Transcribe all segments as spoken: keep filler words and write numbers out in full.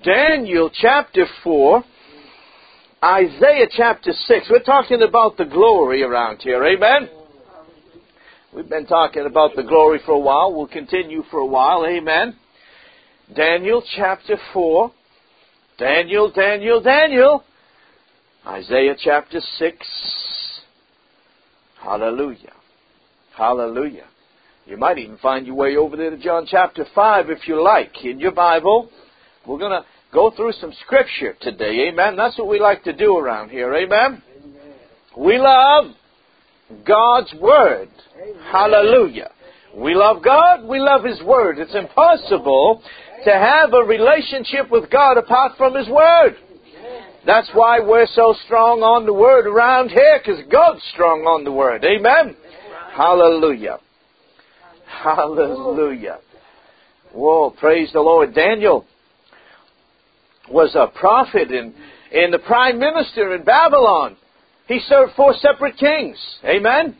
Daniel chapter four, Isaiah chapter six. We're talking about the glory around here. Amen? We've been talking about the glory for a while. We'll continue for a while. Amen? Daniel chapter four. Daniel, Daniel, Daniel. Isaiah chapter six. Hallelujah. Hallelujah. You might even find your way over there to John chapter five if you like in your Bible. We're going to go through some scripture today. Amen. That's what we like to do around here. Amen. Amen. We love God's Word. Amen. Hallelujah. We love God. We love His Word. It's impossible to have a relationship with God apart from His Word. That's why we're so strong on the Word around here, because God's strong on the Word. Amen. Hallelujah. Hallelujah. Whoa, praise the Lord. Daniel was a prophet and, and the prime minister in Babylon. He served four separate kings. Amen?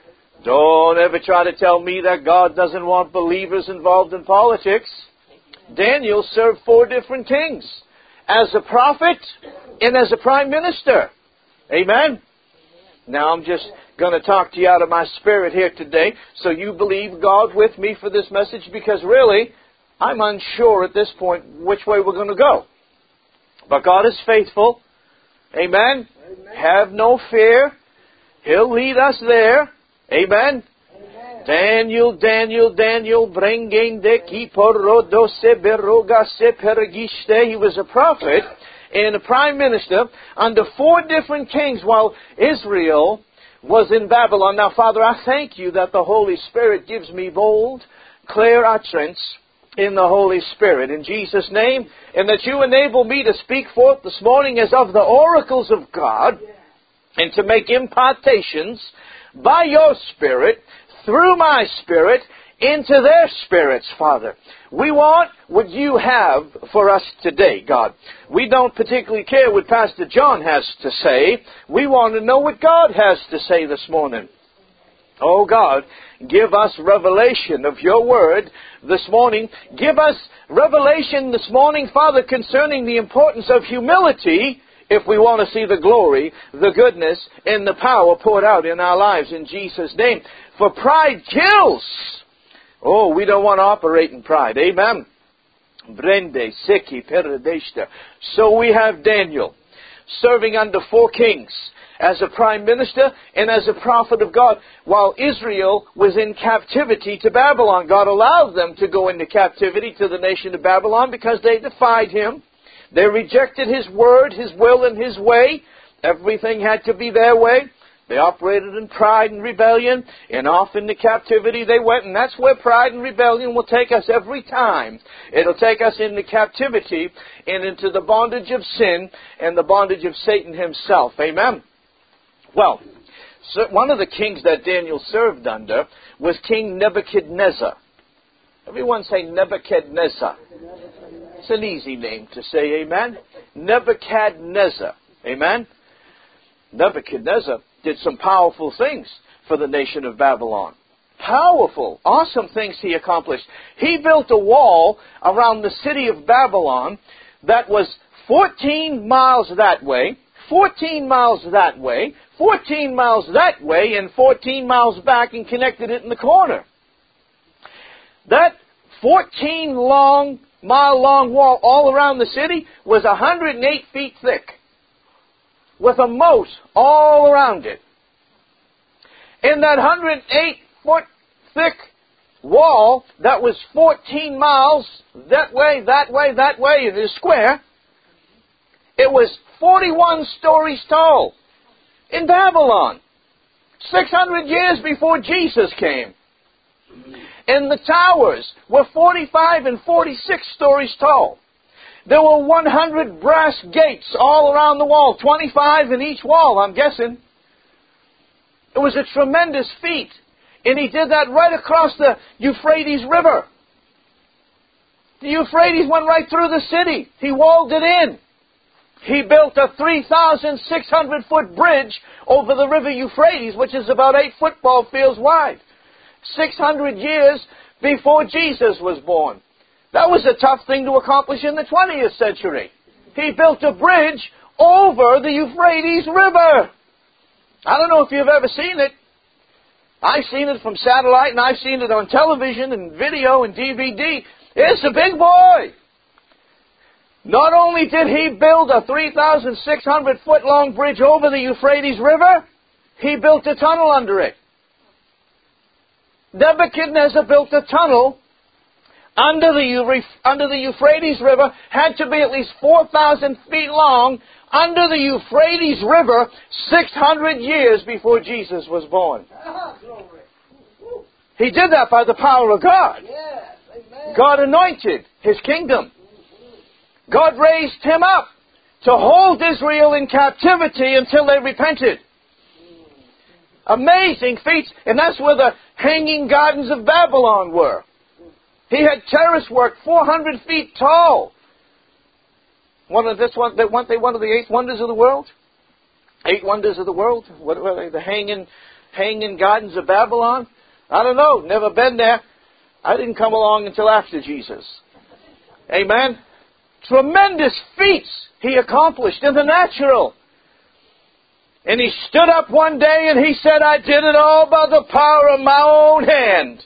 Don't ever try to tell me that God doesn't want believers involved in politics. Daniel served four different kings as a prophet and as a prime minister. Amen? Now I'm just going to talk to you out of my spirit here today, so you believe God with me for this message, because really, I'm unsure at this point which way we're going to go. But God is faithful. Amen? Amen. Have no fear. He'll lead us there. Amen? Amen. Daniel, Daniel, Daniel, Brengende Kiporodose Berogase Perigiste. He was a prophet and a prime minister under four different kings while Israel was in Babylon. Now, Father, I thank you that the Holy Spirit gives me bold, clear utterance in the Holy Spirit, in Jesus' name, and that you enable me to speak forth this morning as of the oracles of God, and to make impartations by your Spirit, through my Spirit, into their spirits, Father. We want what you have for us today, God. We don't particularly care what Pastor John has to say. We want to know what God has to say this morning. Oh God, give us revelation of your word this morning. Give us revelation this morning, Father, concerning the importance of humility if we want to see the glory, the goodness, and the power poured out in our lives in Jesus' name. For pride kills. Oh, we don't want to operate in pride. Amen. Brende, Seki, Peredeshta. So we have Daniel serving under four kings as a prime minister and as a prophet of God while Israel was in captivity to Babylon. God allowed them to go into captivity to the nation of Babylon because they defied Him. They rejected His word, His will, and His way. Everything had to be their way. They operated in pride and rebellion, and off into captivity they went, and that's where pride and rebellion will take us every time. It'll take us into captivity and into the bondage of sin and the bondage of Satan himself. Amen? Well, so one of the kings that Daniel served under was King Nebuchadnezzar. Everyone say Nebuchadnezzar. It's an easy name to say, amen? Nebuchadnezzar. Amen? Nebuchadnezzar did some powerful things for the nation of Babylon. Powerful, awesome things he accomplished. He built a wall around the city of Babylon that was fourteen miles that way, fourteen miles that way, fourteen miles that way, and fourteen miles back, and connected it in the corner. That fourteen long, mile long wall all around the city was one hundred eight feet thick, with a moat all around it. In that one hundred eight foot thick wall that was fourteen miles that way, that way, that way in a square, it was forty-one stories tall in Babylon, six hundred years before Jesus came. And the towers were forty-five and forty-six stories tall. There were one hundred brass gates all around the wall, twenty-five in each wall, I'm guessing. It was a tremendous feat. And he did that right across the Euphrates River. The Euphrates went right through the city. He walled it in. He built a three thousand six hundred foot bridge over the river Euphrates, which is about eight football fields wide. six hundred years before Jesus was born. That was a tough thing to accomplish in the twentieth century. He built a bridge over the Euphrates River. I don't know if you've ever seen it. I've seen it from satellite, and I've seen it on television and video and D V D. It's a big boy. Not only did he build a three thousand six hundred foot long bridge over the Euphrates River, he built a tunnel under it. Nebuchadnezzar built a tunnel under the, under the Euphrates River, had to be at least four thousand feet long, under the Euphrates River, six hundred years before Jesus was born. He did that by the power of God. God anointed His kingdom. God raised Him up to hold Israel in captivity until they repented. Amazing feats, and that's where the Hanging Gardens of Babylon were. He had terrace work four hundred feet tall. One of this one, they weren't they one of the eight wonders of the world? Eight wonders of the world? What were they? The hanging, hanging gardens of Babylon? I don't know. Never been there. I didn't come along until after Jesus. Amen. Tremendous feats he accomplished in the natural. And he stood up one day and he said, "I did it all by the power of my own hand."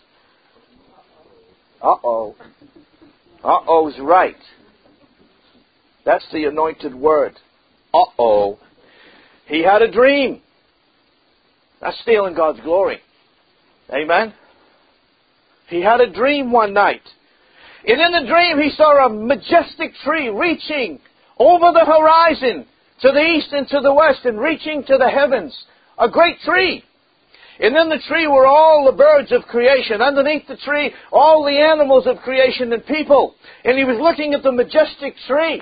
Uh-oh. Uh-oh's right. That's the anointed word. Uh-oh. He had a dream. That's stealing God's glory. Amen? He had a dream one night. And in the dream he saw a majestic tree reaching over the horizon to the east and to the west and reaching to the heavens. A great tree. And in the tree were all the birds of creation. Underneath the tree, all the animals of creation and people. And he was looking at the majestic tree.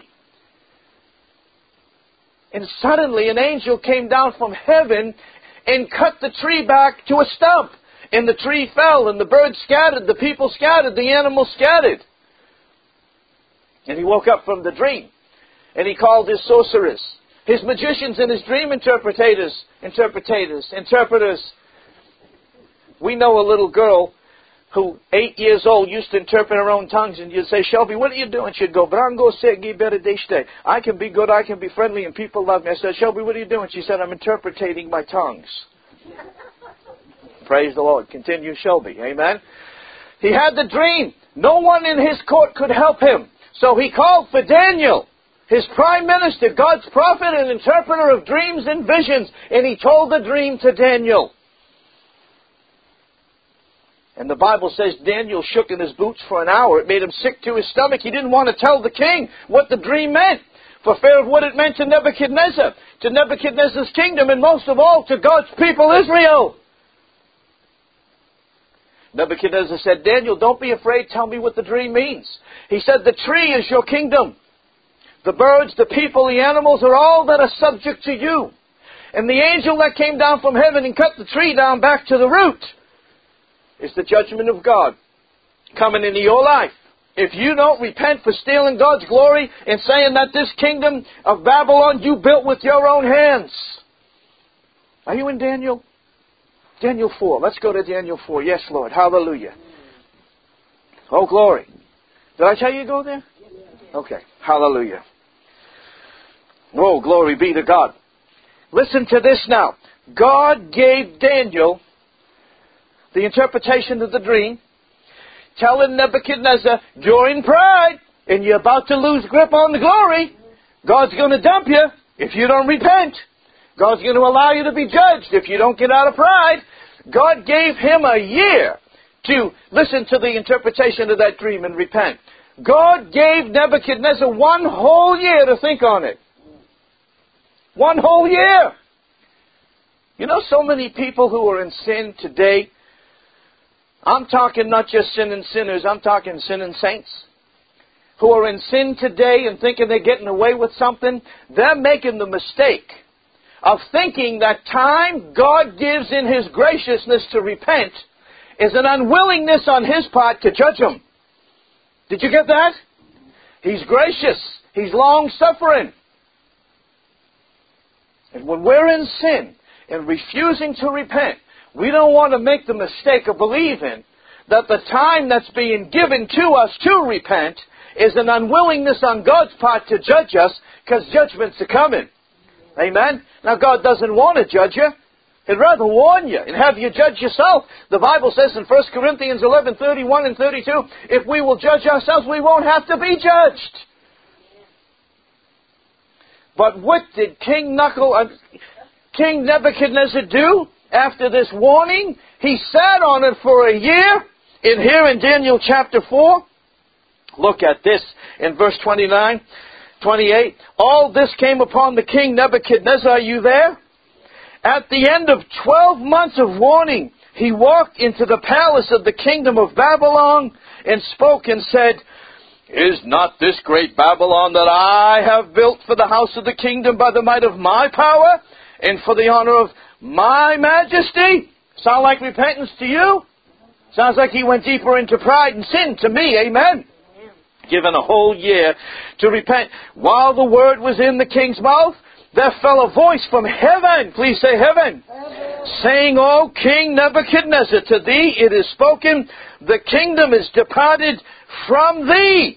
And suddenly an angel came down from heaven and cut the tree back to a stump. And the tree fell, and the birds scattered, the people scattered, the animals scattered. And he woke up from the dream. And he called his sorcerers, his magicians and his dream interpretators, interpretators, interpreters. We know a little girl who, eight years old, used to interpret her own tongues, and you'd say, "Shelby, what are you doing?" She'd go, "Brango se giberedeshte." I can be good, I can be friendly, and people love me. I said, "Shelby, what are you doing?" She said, "I'm interpreting my tongues." Praise the Lord. Continue, Shelby. Amen. He had the dream. No one in his court could help him. So he called for Daniel, his prime minister, God's prophet and interpreter of dreams and visions, and he told the dream to Daniel. And the Bible says Daniel shook in his boots for an hour. It made him sick to his stomach. He didn't want to tell the king what the dream meant, for fear of what it meant to Nebuchadnezzar, to Nebuchadnezzar's kingdom, and most of all to God's people, Israel. Nebuchadnezzar said, "Daniel, don't be afraid. Tell me what the dream means." He said, "The tree is your kingdom. The birds, the people, the animals are all that are subject to you. And the angel that came down from heaven and cut the tree down back to the root is the judgment of God coming into your life. If you don't repent for stealing God's glory and saying that this kingdom of Babylon you built with your own hands." Are you in Daniel? Daniel four. Let's go to Daniel four. Yes, Lord. Hallelujah. Oh, glory. Did I tell you to go there? Okay. Hallelujah. Whoa, glory be to God. Listen to this now. God gave Daniel the interpretation of the dream, telling Nebuchadnezzar, "You're in pride, and you're about to lose grip on the glory. God's going to dump you if you don't repent. God's going to allow you to be judged if you don't get out of pride." God gave him a year to listen to the interpretation of that dream and repent. God gave Nebuchadnezzar one whole year to think on it. One whole year. You know, so many people who are in sin today, I'm talking not just sinning sinners, I'm talking sinning saints, who are in sin today and thinking they're getting away with something. They're making the mistake of thinking that time God gives in His graciousness to repent is an unwillingness on His part to judge them. Did you get that? He's gracious. He's long-suffering. And when we're in sin and refusing to repent, we don't want to make the mistake of believing that the time that's being given to us to repent is an unwillingness on God's part to judge us, because judgments are coming. Amen? Now, God doesn't want to judge you. He'd rather warn you and have you judge yourself. The Bible says in First Corinthians eleven, thirty-one and thirty-two, if we will judge ourselves, we won't have to be judged. But what did King Knuckle, uh, King Nebuchadnezzar do after this warning? He sat on it for a year. In here in Daniel chapter four, look at this in verse twenty-nine, twenty-eight. All this came upon the king Nebuchadnezzar. Are you there? At the end of twelve months of warning, he walked into the palace of the kingdom of Babylon and spoke and said, is not this great Babylon that I have built for the house of the kingdom by the might of my power and for the honor of my majesty? Sound like repentance to you? Sounds like he went deeper into pride and sin to me. Amen? Given a whole year to repent. While the word was in the king's mouth, there fell a voice from heaven. Please say heaven. Heaven. Saying, O King Nebuchadnezzar, to thee it is spoken, the kingdom is departed from thee.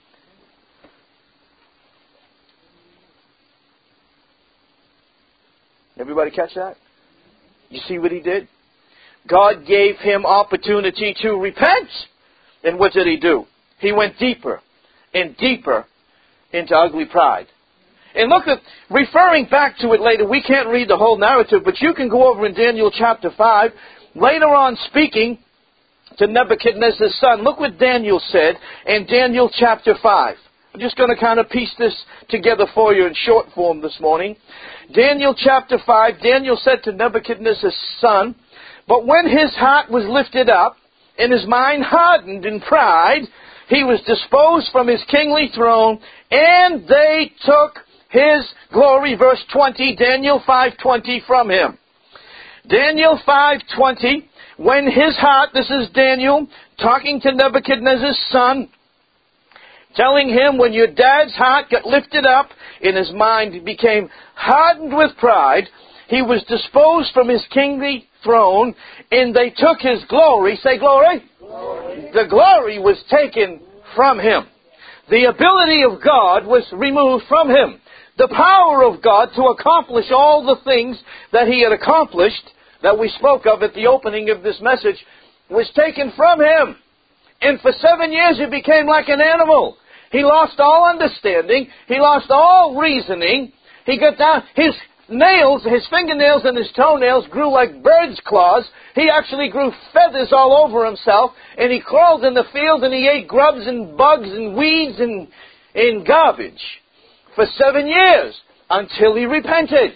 Everybody catch that? You see what he did? God gave him opportunity to repent. And what did he do? He went deeper and deeper into ugly pride. And look at, referring back to it later, we can't read the whole narrative, but you can go over in Daniel chapter five. Later on, speaking to Nebuchadnezzar's son, look what Daniel said in Daniel chapter five. I'm just going to kind of piece this together for you in short form this morning. Daniel chapter five, Daniel said to Nebuchadnezzar's son, but when his heart was lifted up, and his mind hardened in pride, he was disposed from his kingly throne, and they took his glory. Verse twenty, Daniel five twenty from him. Daniel five twenty, when his heart, this is Daniel talking to Nebuchadnezzar's son, telling him when your dad's heart got lifted up and his mind became hardened with pride, he was disposed from his kingly throne, and they took his glory. Say glory. Glory. The glory was taken from him. The ability of God was removed from him. The power of God to accomplish all the things that he had accomplished, that we spoke of at the opening of this message, was taken from him. And for seven years he became like an animal. He lost all understanding. He lost all reasoning. He got down, his nails, his fingernails and his toenails grew like bird's claws. He actually grew feathers all over himself. And he crawled in the field and he ate grubs and bugs and weeds and, and garbage for seven years until he repented.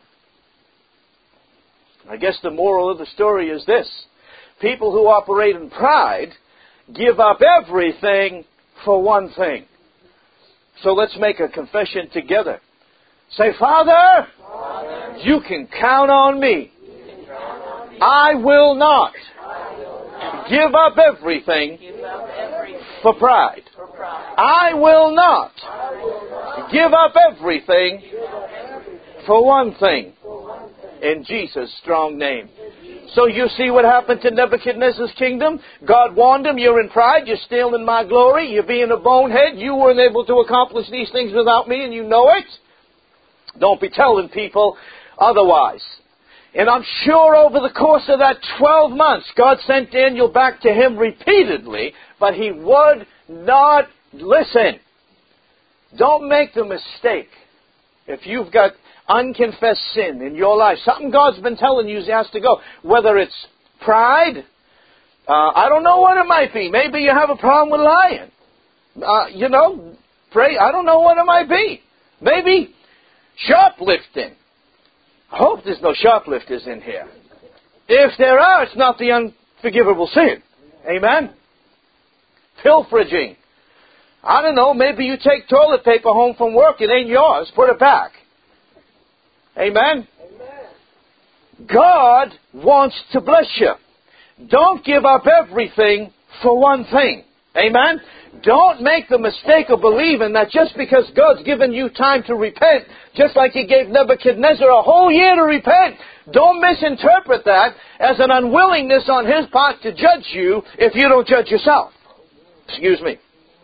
I guess the moral of the story is this. People who operate in pride give up everything for one thing. So let's make a confession together. Say, Father, Father, you can count on me. Count on me. I will not, I will not give up everything, give up everything for, pride. for pride. I will not, I will not give up everything, give up everything for one thing. For one thing. In Jesus' strong name. So you see what happened to Nebuchadnezzar's kingdom? God warned him, you're in pride, you're stealing my glory, you're being a bonehead, you weren't able to accomplish these things without me and you know it. Don't be telling people otherwise. And I'm sure over the course of that twelve months, God sent Daniel back to him repeatedly, but he would not listen. Don't make the mistake. If you've got unconfessed sin in your life, something God's been telling you has to go. Whether it's pride, uh, I don't know what it might be. Maybe you have a problem with lying. Uh, you know, pray. I don't know what it might be. Maybe shoplifting. I hope there's no shoplifters in here. If there are, it's not the unforgivable sin. Amen? Pilfering. I don't know, maybe you take toilet paper home from work, it ain't yours, put it back. Amen? Amen? God wants to bless you. Don't give up everything for one thing. Amen? Don't make the mistake of believing that just because God's given you time to repent, just like He gave Nebuchadnezzar a whole year to repent, don't misinterpret that as an unwillingness on His part to judge you if you don't judge yourself. Excuse me.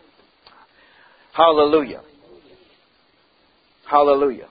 Hallelujah. Hallelujah.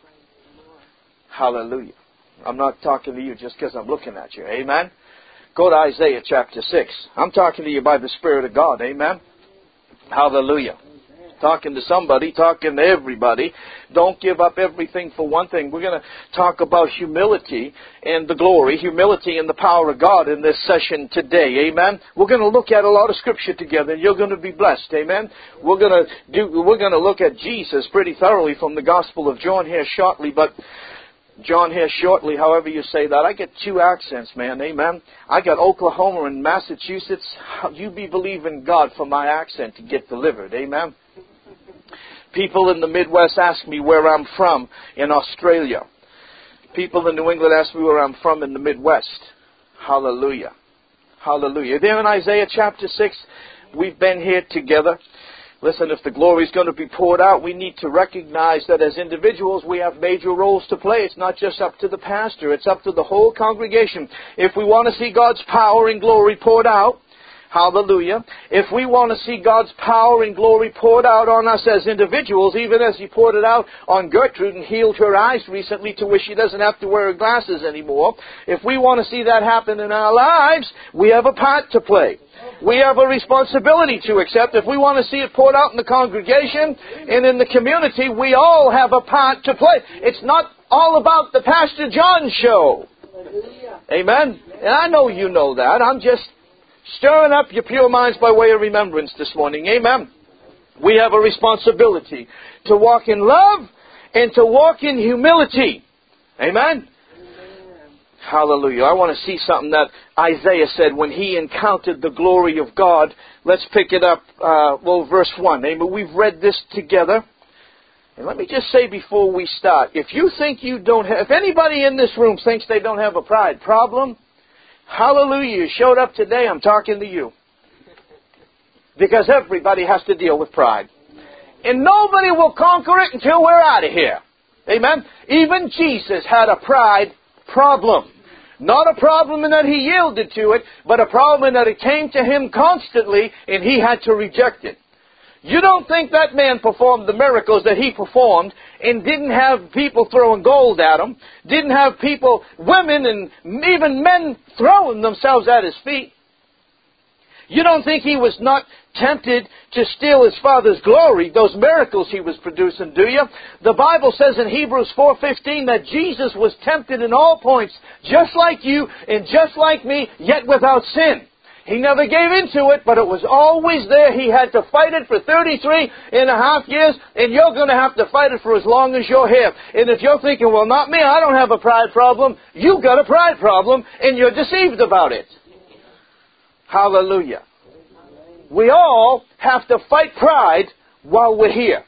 Hallelujah. I'm not talking to you just because I'm looking at you. Amen? Go to Isaiah chapter six. I'm talking to you by the Spirit of God. Amen? Hallelujah. Talking to somebody, talking to everybody. Don't give up everything for one thing. We're going to talk about humility and the glory, humility and the power of God in this session today. Amen. We're going to look at a lot of scripture together, and you're going to be blessed. Amen. We're going to do. We're going to look at Jesus pretty thoroughly from the Gospel of John here shortly, but. John here shortly, however you say that. I get two accents, man. Amen. I got Oklahoma and Massachusetts. You be believing God for my accent to get delivered. Amen. People in the Midwest ask me where I'm from in Australia. People in New England ask me where I'm from in the Midwest. Hallelujah. Hallelujah. There in Isaiah chapter six, we've been here together. Listen, if the glory is going to be poured out, we need to recognize that as individuals we have major roles to play. It's not just up to the pastor. It's up to the whole congregation. If we want to see God's power and glory poured out, hallelujah. If we want to see God's power and glory poured out on us as individuals, even as He poured it out on Gertrude and healed her eyes recently to where she doesn't have to wear her glasses anymore, if we want to see that happen in our lives, we have a part to play. We have a responsibility to accept. If we want to see it poured out in the congregation and in the community, we all have a part to play. It's not all about the Pastor John show. Amen? And I know you know that. I'm just stirring up your pure minds by way of remembrance this morning. Amen? We have a responsibility to walk in love and to walk in humility. Amen? Hallelujah. I want to see something that Isaiah said when he encountered the glory of God. Let's pick it up, uh, well, verse one. Amen. We've read this together. And let me just say before we start, if you think you don't have, if anybody in this room thinks they don't have a pride problem, hallelujah, you showed up today, I'm talking to you. Because everybody has to deal with pride. And nobody will conquer it until we're out of here. Amen. Even Jesus had a pride problem. Not a problem in that He yielded to it, but a problem in that it came to Him constantly and He had to reject it. You don't think that man performed the miracles that He performed and didn't have people throwing gold at Him, didn't have people, women and even men throwing themselves at His feet. You don't think He was not tempted to steal His Father's glory, those miracles He was producing, do you? The Bible says in Hebrews four fifteen that Jesus was tempted in all points, just like you and just like me, yet without sin. He never gave into it, but it was always there. He had to fight it for thirty-three and a half years, and you're going to have to fight it for as long as you're here. And if you're thinking, well, not me, I don't have a pride problem, you've got a pride problem, and you're deceived about it. Hallelujah. We all have to fight pride while we're here.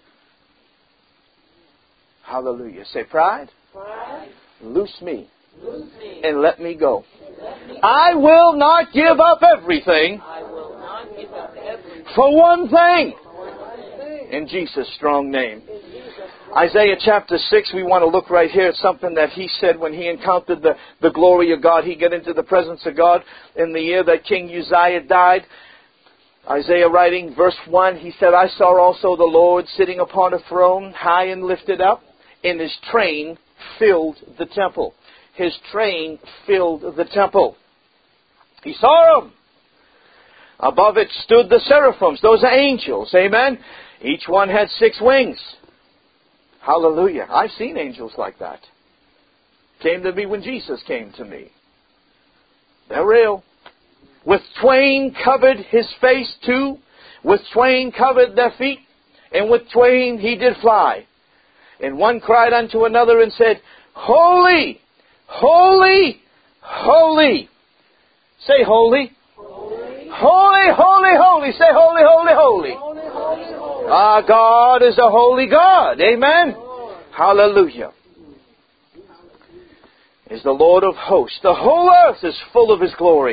Hallelujah. Say, pride, pride. Loose me, Loose me. And let me go. Let me I will not give up everything, I will not give up everything for one thing. for one thing. In Jesus' strong name. Isaiah chapter six, we want to look right here at something that he said when he encountered the, the glory of God. He got into the presence of God in the year that King Uzziah died. Isaiah writing, verse one, he said, I saw also the Lord sitting upon a throne, high and lifted up, and His train filled the temple. His train filled the temple. He saw Him. Above it stood the seraphims. Those are angels. Amen. Each one had six wings. Hallelujah. I've seen angels like that. Came to me when Jesus came to me. They're real. With twain covered His face too. With twain covered their feet. And with twain He did fly. And one cried unto another and said, Holy, holy, holy. Say holy. Holy, Holy, holy, holy. Say holy, holy, holy. holy, holy, holy. Our God is a holy God. Amen. Hallelujah. Is the Lord of hosts. The whole earth is full of His glory.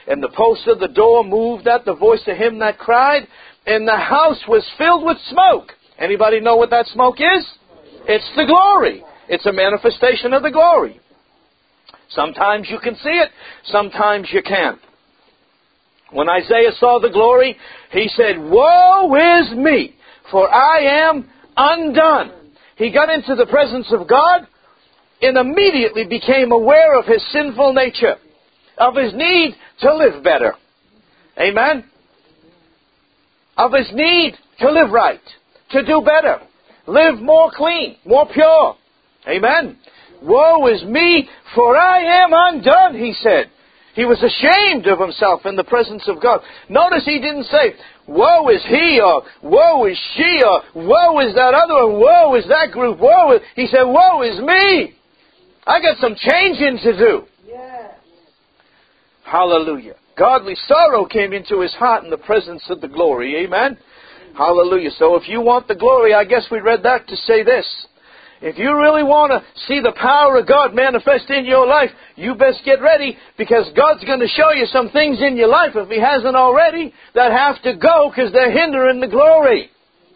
And the post of the door moved at the voice of him that cried, and the house was filled with smoke. Anybody know what that smoke is? It's the glory. It's a manifestation of the glory. Sometimes you can see it, sometimes you can't. When Isaiah saw the glory, he said, "Woe is me, for I am undone." He got into the presence of God and immediately became aware of his sinful nature, of his need to live better. Amen? Of his need to live right, to do better, live more clean, more pure. Amen? "Woe is me, for I am undone," he said. He was ashamed of himself in the presence of God. Notice he didn't say, "Woe is he," or "Woe is she," or "Woe is that other," or "Woe is that group." Woe is... He said, "Woe is me. I got some changing to do." Yes. Hallelujah. Godly sorrow came into his heart in the presence of the glory. Amen? Hallelujah. So if you want the glory, I guess we read that to say this. If you really want to see the power of God manifest in your life, you best get ready, because God's going to show you some things in your life, if He hasn't already, that have to go because they're hindering the glory.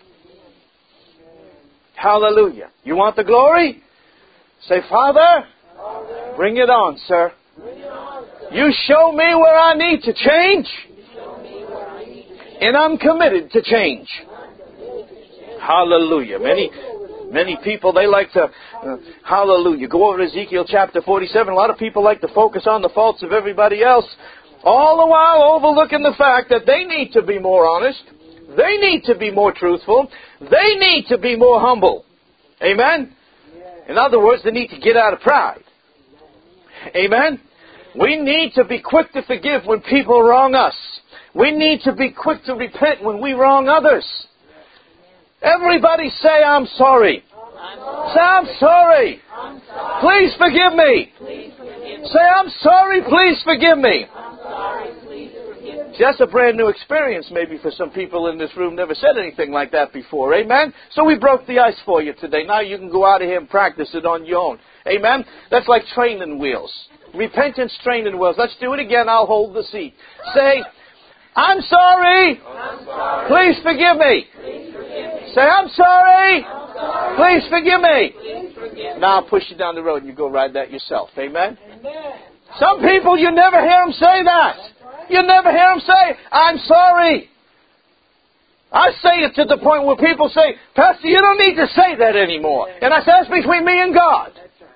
Hallelujah. You want the glory? Say, "Father, Father, bring it on, sir. bring it on, sir. You show me where I need to change, Show me where I need to change. and I'm committed to change." Hallelujah. Many many people, they like to, uh, hallelujah, go over to Ezekiel chapter forty-seven. A lot of people like to focus on the faults of everybody else, all the while overlooking the fact that they need to be more honest. They need to be more truthful. They need to be more humble. Amen? In other words, they need to get out of pride. Amen? We need to be quick to forgive when people wrong us. We need to be quick to repent when we wrong others. Everybody say, "I'm sorry." I'm Say, "I'm sorry. I'm sorry. Please forgive me." Please forgive me. Say, "I'm sorry. Please forgive me." I'm sorry. Please forgive me. See, that's a brand new experience maybe for some people in this room. Never said anything like that before. Amen? So we broke the ice for you today. Now you can go out of here and practice it on your own. Amen? That's like training wheels. Repentance training wheels. Let's do it again. I'll hold the seat. Say, "I'm sorry. I'm sorry. Please forgive me." Please forgive me. Say, "I'm sorry. I'm sorry. Please forgive me." Please forgive me. Now I'll push you down the road and you go ride that yourself. Amen? Amen. Some people, you never hear them say that. You never hear them say, "I'm sorry." I say it to the point where people say, "Pastor, you don't need to say that anymore." And I say, "That's between me and God."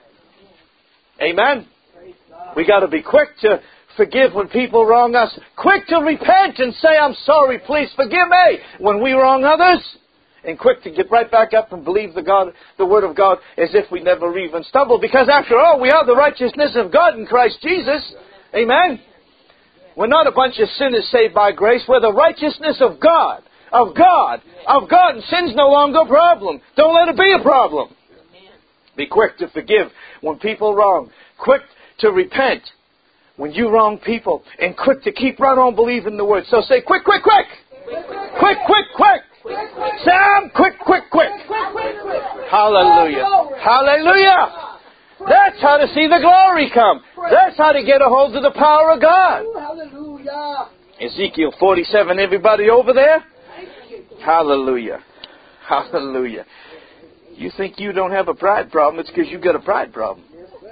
Amen? We got to be quick to forgive when people wrong us. Quick to repent and say, "I'm sorry, please forgive me," when we wrong others. And quick to get right back up and believe the God, the Word of God, as if we never even stumbled. Because after all, we are the righteousness of God in Christ Jesus. Amen? We're not a bunch of sinners saved by grace. We're the righteousness of God. Of God. Of God. And sin's no longer a problem. Don't let it be a problem. Be quick to forgive when people wrong. Quick to repent when you wrong people. And quick to keep right on believing the Word. So say, "Quick, quick, quick." Quick, quick, quick. Say, "I'm quick, quick, quick." Hallelujah. Hallelujah. That's how to see the glory come. That's how to get a hold of the power of God. Hallelujah. Ezekiel forty-seven, everybody over there? Hallelujah. Hallelujah. You think you don't have a pride problem, it's because you've got a pride problem.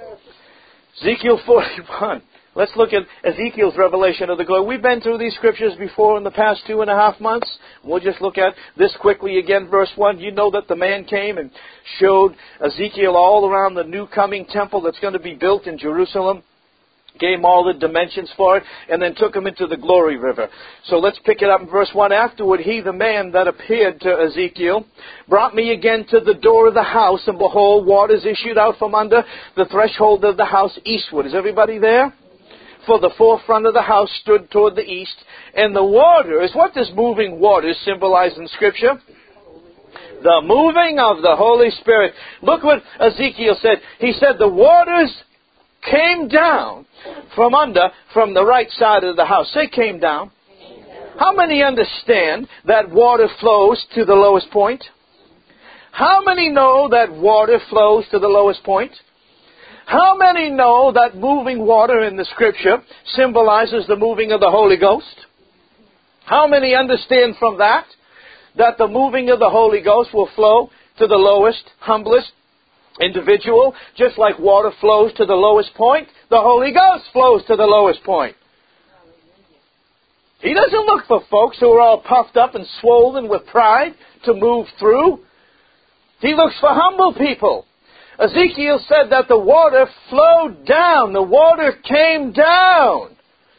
Ezekiel forty-one. Let's look at Ezekiel's revelation of the glory. We've been through these scriptures before in the past two and a half months. We'll just look at this quickly again. Verse one, you know that the man came and showed Ezekiel all around the new coming temple that's going to be built in Jerusalem. Gave him all the dimensions for it, and then took him into the glory river. So let's pick it up in verse one. Afterward, he, the man that appeared to Ezekiel, brought me again to the door of the house, and behold, waters issued out from under the threshold of the house eastward. Is everybody there? For the forefront of the house stood toward the east, and the waters, what does moving waters symbolize in Scripture? The moving of the Holy Spirit. Look what Ezekiel said. He said the waters came down from under, from the right side of the house. Say came down. How many understand that water flows to the lowest point? How many know that water flows to the lowest point? How many know that moving water in the Scripture symbolizes the moving of the Holy Ghost? How many understand from that that the moving of the Holy Ghost will flow to the lowest, humblest individual, just like water flows to the lowest point? The Holy Ghost flows to the lowest point. He doesn't look for folks who are all puffed up and swollen with pride to move through. He looks for humble people. Ezekiel said that the water flowed down. The water came down.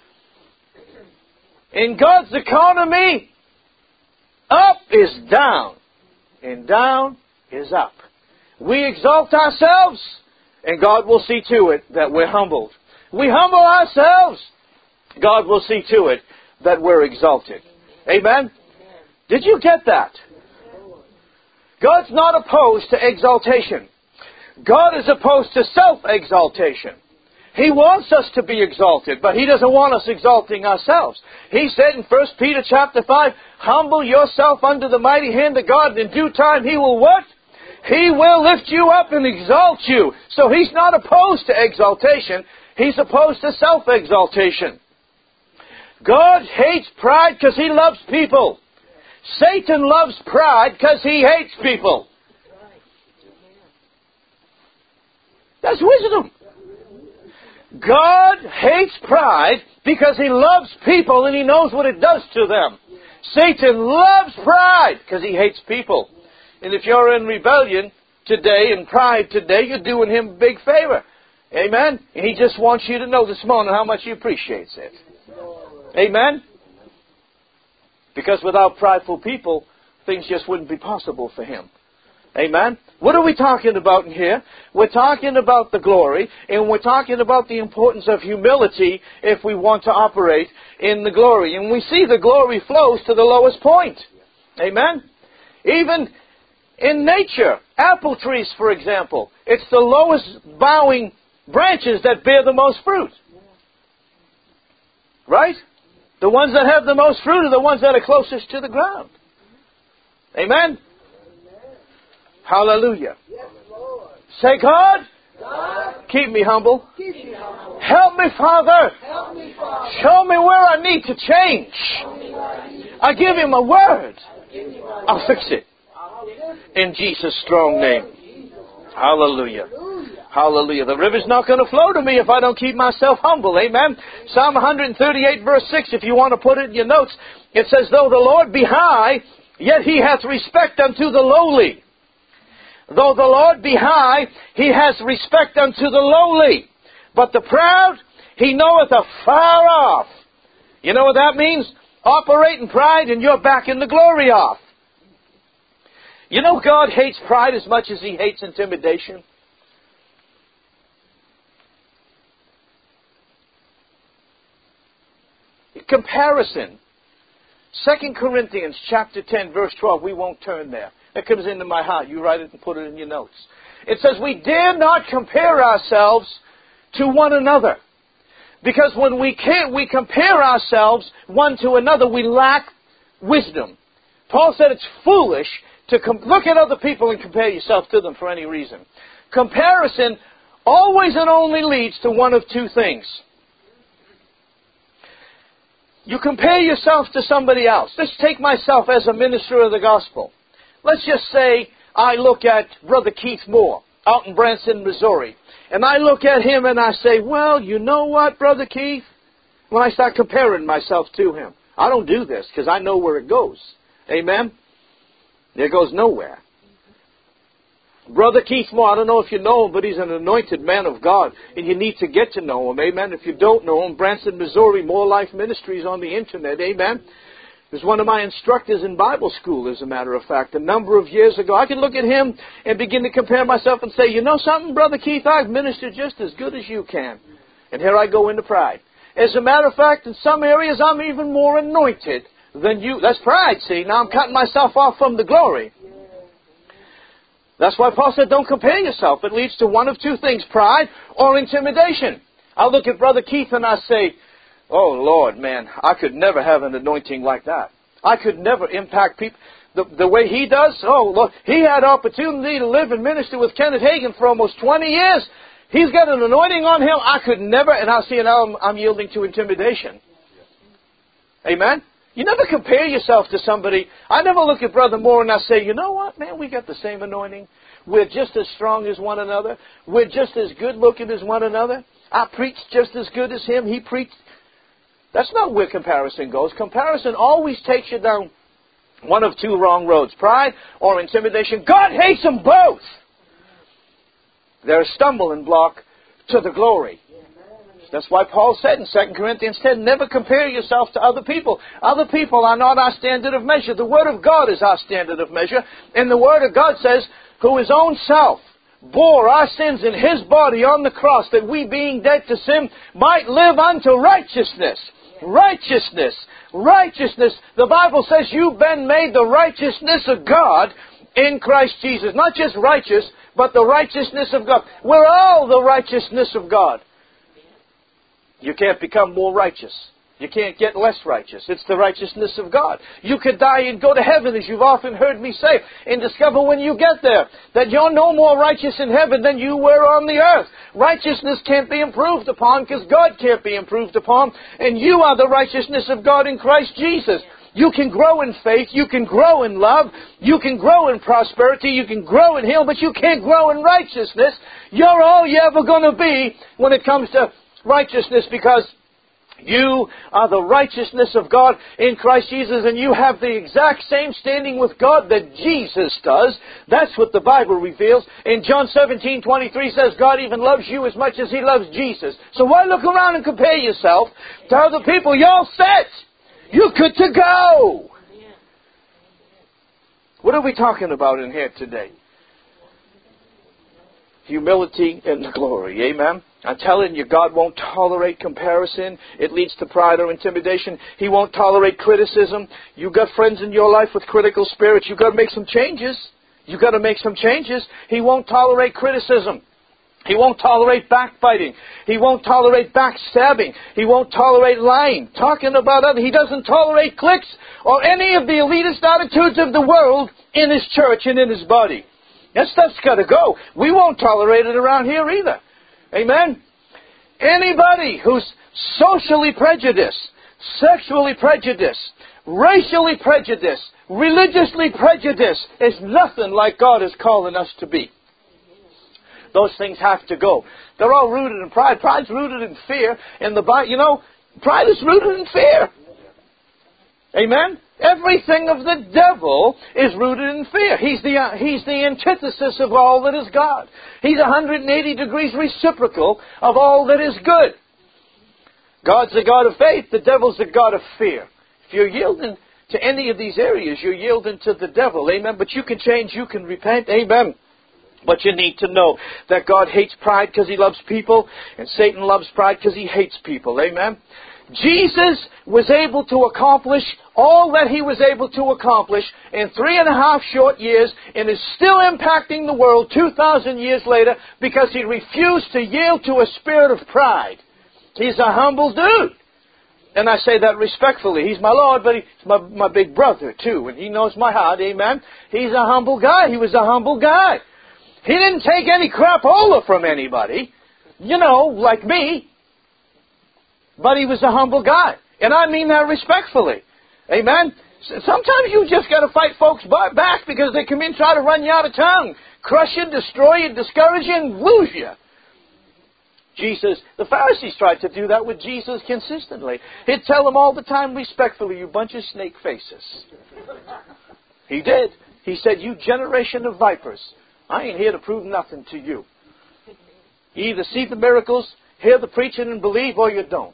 In God's economy, up is down, and down is up. We exalt ourselves, and God will see to it that we're humbled. We humble ourselves, God will see to it that we're exalted. Amen? Did you get that? God's not opposed to exaltation. God is opposed to self-exaltation. He wants us to be exalted, but He doesn't want us exalting ourselves. He said in First Peter chapter five, humble yourself under the mighty hand of God, and in due time He will what? He will lift you up and exalt you. So He's not opposed to exaltation. He's opposed to self-exaltation. God hates pride because He loves people. Satan loves pride because he hates people. That's wisdom. God hates pride because He loves people and He knows what it does to them. Satan loves pride because he hates people. And if you're in rebellion today and pride today, you're doing him a big favor. Amen? And he just wants you to know this morning how much he appreciates it. Amen? Because without prideful people, things just wouldn't be possible for him. Amen? What are we talking about in here? We're talking about the glory, and we're talking about the importance of humility if we want to operate in the glory. And we see the glory flows to the lowest point. Amen? Even in nature, apple trees, for example, it's the lowest bowing branches that bear the most fruit. Right? The ones that have the most fruit are the ones that are closest to the ground. Amen? Hallelujah. Yes, Lord. Say, God, God, keep me humble. keep me humble. Help me, Father. Help me, Father. Show me where I need to change. Show me where I need to I give Him a word. give me my I'll fix it. I'll live In Jesus' strong name. Jesus. Hallelujah. Hallelujah. Hallelujah. The river's not going to flow to me if I don't keep myself humble. Amen. Psalm one thirty-eight verse six, if you want to put it in your notes, it says, though the Lord be high, yet He hath respect unto the lowly. Though the Lord be high, He has respect unto the lowly. But the proud, He knoweth afar off. You know what that means? Operate in pride and you're back in the glory off. You know God hates pride as much as He hates intimidation. Comparison. Second Corinthians chapter ten verse twelve. We won't turn there. It comes into my heart. You write it and put it in your notes. It says, we dare not compare ourselves to one another. Because when we can't, we compare ourselves one to another, we lack wisdom. Paul said it's foolish to com- look at other people and compare yourself to them for any reason. Comparison always and only leads to one of two things. You compare yourself to somebody else. Let's take myself as a minister of the gospel. Let's just say I look at Brother Keith Moore out in Branson, Missouri. And I look at him and I say, well, you know what, Brother Keith? When I start comparing myself to him. I don't do this because I know where it goes. Amen? It goes nowhere. Brother Keith Moore, I don't know if you know him, but he's an anointed man of God. And you need to get to know him. Amen? If you don't know him, Branson, Missouri, More Life Ministries on the internet. Amen? He was one of my instructors in Bible school, as a matter of fact, a number of years ago. I could look at him and begin to compare myself and say, you know something, Brother Keith, I've ministered just as good as you can. And here I go into pride. As a matter of fact, in some areas, I'm even more anointed than you. That's pride, see. Now I'm cutting myself off from the glory. That's why Paul said, don't compare yourself. It leads to one of two things, pride or intimidation. I look at Brother Keith and I say, oh, Lord, man, I could never have an anointing like that. I could never impact people the, the way he does. Oh, Lord, he had opportunity to live and minister with Kenneth Hagin for almost twenty years. He's got an anointing on him. I could never, and I'll see it now, I'm, I'm yielding to intimidation. Amen? You never compare yourself to somebody. I never look at Brother Moore and I say, you know what, man, we got the same anointing. We're just as strong as one another. We're just as good looking as one another. I preach just as good as him. He preached. That's not where comparison goes. Comparison always takes you down one of two wrong roads. Pride or intimidation. God hates them both. They're a stumbling block to the glory. That's why Paul said in Second Corinthians ten, never compare yourself to other people. Other people are not our standard of measure. The Word of God is our standard of measure. And the Word of God says, who his own self bore our sins in his body on the cross, that we being dead to sin might live unto righteousness. Righteousness. Righteousness. The Bible says you've been made the righteousness of God in Christ Jesus. Not just righteous, but the righteousness of God. We're all the righteousness of God. You can't become more righteous. You can't get less righteous. It's the righteousness of God. You could die and go to heaven, as you've often heard me say, and discover when you get there that you're no more righteous in heaven than you were on the earth. Righteousness can't be improved upon because God can't be improved upon, and you are the righteousness of God in Christ Jesus. You can grow in faith, you can grow in love, you can grow in prosperity, you can grow in healing, but you can't grow in righteousness. You're all you're ever going to be when it comes to righteousness, because you are the righteousness of God in Christ Jesus, and you have the exact same standing with God that Jesus does. That's what the Bible reveals. In John seventeen twenty-three says God even loves you as much as He loves Jesus. So why look around and compare yourself to other people? You're all set. You're good to go. What are we talking about in here today? Humility and glory. Amen? I'm telling you, God won't tolerate comparison. It leads to pride or intimidation. He won't tolerate criticism. You've got friends in your life with critical spirits. You've got to make some changes. You've got to make some changes. He won't tolerate criticism. He won't tolerate backbiting. He won't tolerate backstabbing. He won't tolerate lying, talking about others. He doesn't tolerate cliques or any of the elitist attitudes of the world in His church and in His body. That stuff's got to go. We won't tolerate it around here either. Amen? Anybody who's socially prejudiced, sexually prejudiced, racially prejudiced, religiously prejudiced is nothing like God is calling us to be. Those things have to go. They're all rooted in pride. Pride's rooted in fear. And the Bible, you know, pride is rooted in fear. Amen? Everything of the devil is rooted in fear. He's the, uh, he's the antithesis of all that is God. He's one hundred eighty degrees reciprocal of all that is good. God's the God of faith. The devil's the God of fear. If you're yielding to any of these areas, you're yielding to the devil. Amen? But you can change. You can repent. Amen? But you need to know that God hates pride because He loves people, and Satan loves pride because he hates people. Amen? Jesus was able to accomplish all that He was able to accomplish in three and a half short years, and is still impacting the world two thousand years later because He refused to yield to a spirit of pride. He's a humble dude. And I say that respectfully. He's my Lord, but he's my, my big brother too, and He knows my heart. Amen? He's a humble guy. He was a humble guy. He didn't take any crapola from anybody, you know, like me. But he was a humble guy. And I mean that respectfully. Amen? Sometimes you just got to fight folks back because they come in and try to run you out of town. Crush you, destroy you, discourage you, and lose you. Jesus, the Pharisees tried to do that with Jesus consistently. He'd tell them all the time respectfully, you bunch of snake faces. He did. He said, you generation of vipers. I ain't here to prove nothing to you. You either see the miracles, hear the preaching and believe, or you don't.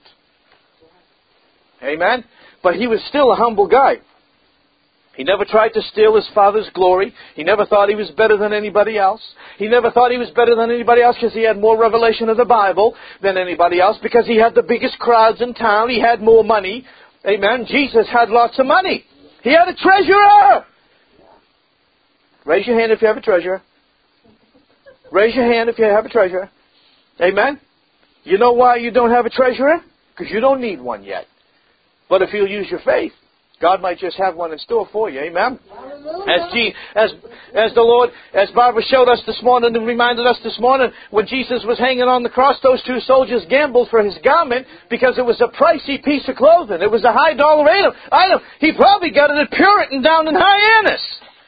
Amen? But he was still a humble guy. He never tried to steal His Father's glory. He never thought He was better than anybody else. He never thought He was better than anybody else because He had more revelation of the Bible than anybody else, because He had the biggest crowds in town. He had more money. Amen? Jesus had lots of money. He had a treasurer. Raise your hand if you have a treasurer. Raise your hand if you have a treasurer. Amen? You know why you don't have a treasurer? Because you don't need one yet. But if you'll use your faith, God might just have one in store for you. Amen? Hallelujah. As, G, as, as the Lord, as Barbara showed us this morning and reminded us this morning, when Jesus was hanging on the cross, those two soldiers gambled for his garment because it was a pricey piece of clothing. It was a high dollar item. item. He probably got it at Puritan down in Hyannis.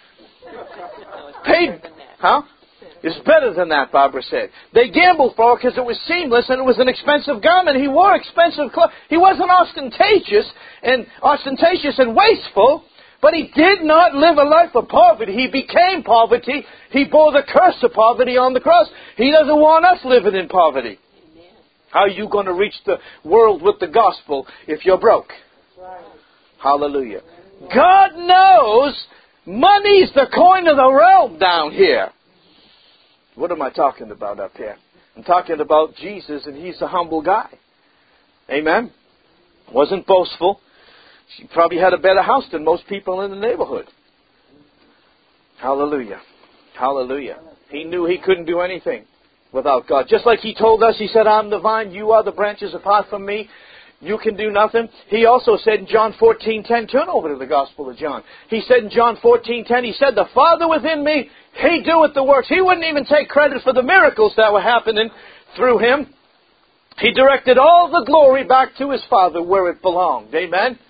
Paid, huh? It's better than that, Barbara said. They gambled for it because it was seamless and it was an expensive garment. He wore expensive clothes. He wasn't ostentatious and ostentatious and wasteful, but he did not live a life of poverty. He became poverty. He bore the curse of poverty on the cross. He doesn't want us living in poverty. How are you going to reach the world with the gospel if you're broke? Hallelujah. God knows money's the coin of the realm down here. What am I talking about up here? I'm talking about Jesus, and He's a humble guy. Amen? Wasn't boastful. He probably had a better house than most people in the neighborhood. Hallelujah. Hallelujah. He knew he couldn't do anything without God. Just like He told us, He said, I'm the vine, you are the branches. Apart from me, you can do nothing. He also said in John fourteen ten, turn over to the Gospel of John. He said in John fourteen ten, He said, the Father within me, He doeth the works. He wouldn't even take credit for the miracles that were happening through Him. He directed all the glory back to His Father where it belonged. Amen?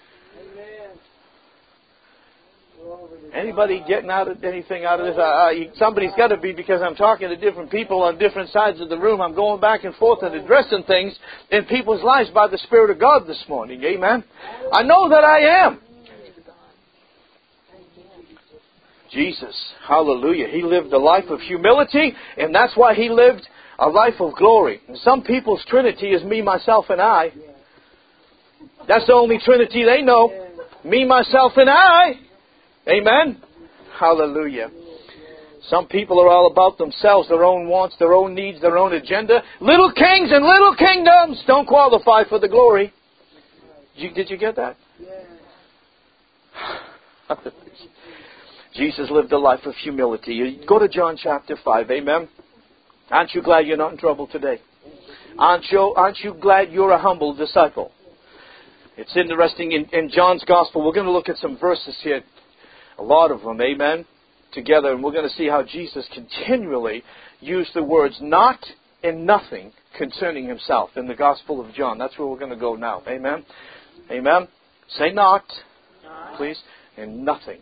Anybody getting out of anything out of this? Uh, uh, somebody's got to be, because I'm talking to different people on different sides of the room. I'm going back and forth and addressing things in people's lives by the Spirit of God this morning. Amen? I know that I am. Jesus, hallelujah. He lived a life of humility, and that's why He lived a life of glory. And some people's Trinity is me, myself, and I. That's the only Trinity they know. Me, myself, and I. Amen? Hallelujah. Some people are all about themselves, their own wants, their own needs, their own agenda. Little kings and little kingdoms don't qualify for the glory. Did you, did you get that? Jesus lived a life of humility. You go to John chapter five. Amen? Aren't you glad you're not in trouble today? Aren't you, aren't you glad you're a humble disciple? It's interesting in, in John's Gospel. We're going to look at some verses here. A lot of them, amen, together. And we're going to see how Jesus continually used the words not and nothing concerning Himself in the Gospel of John. That's where we're going to go now. Amen. Amen. Say not, please, and nothing.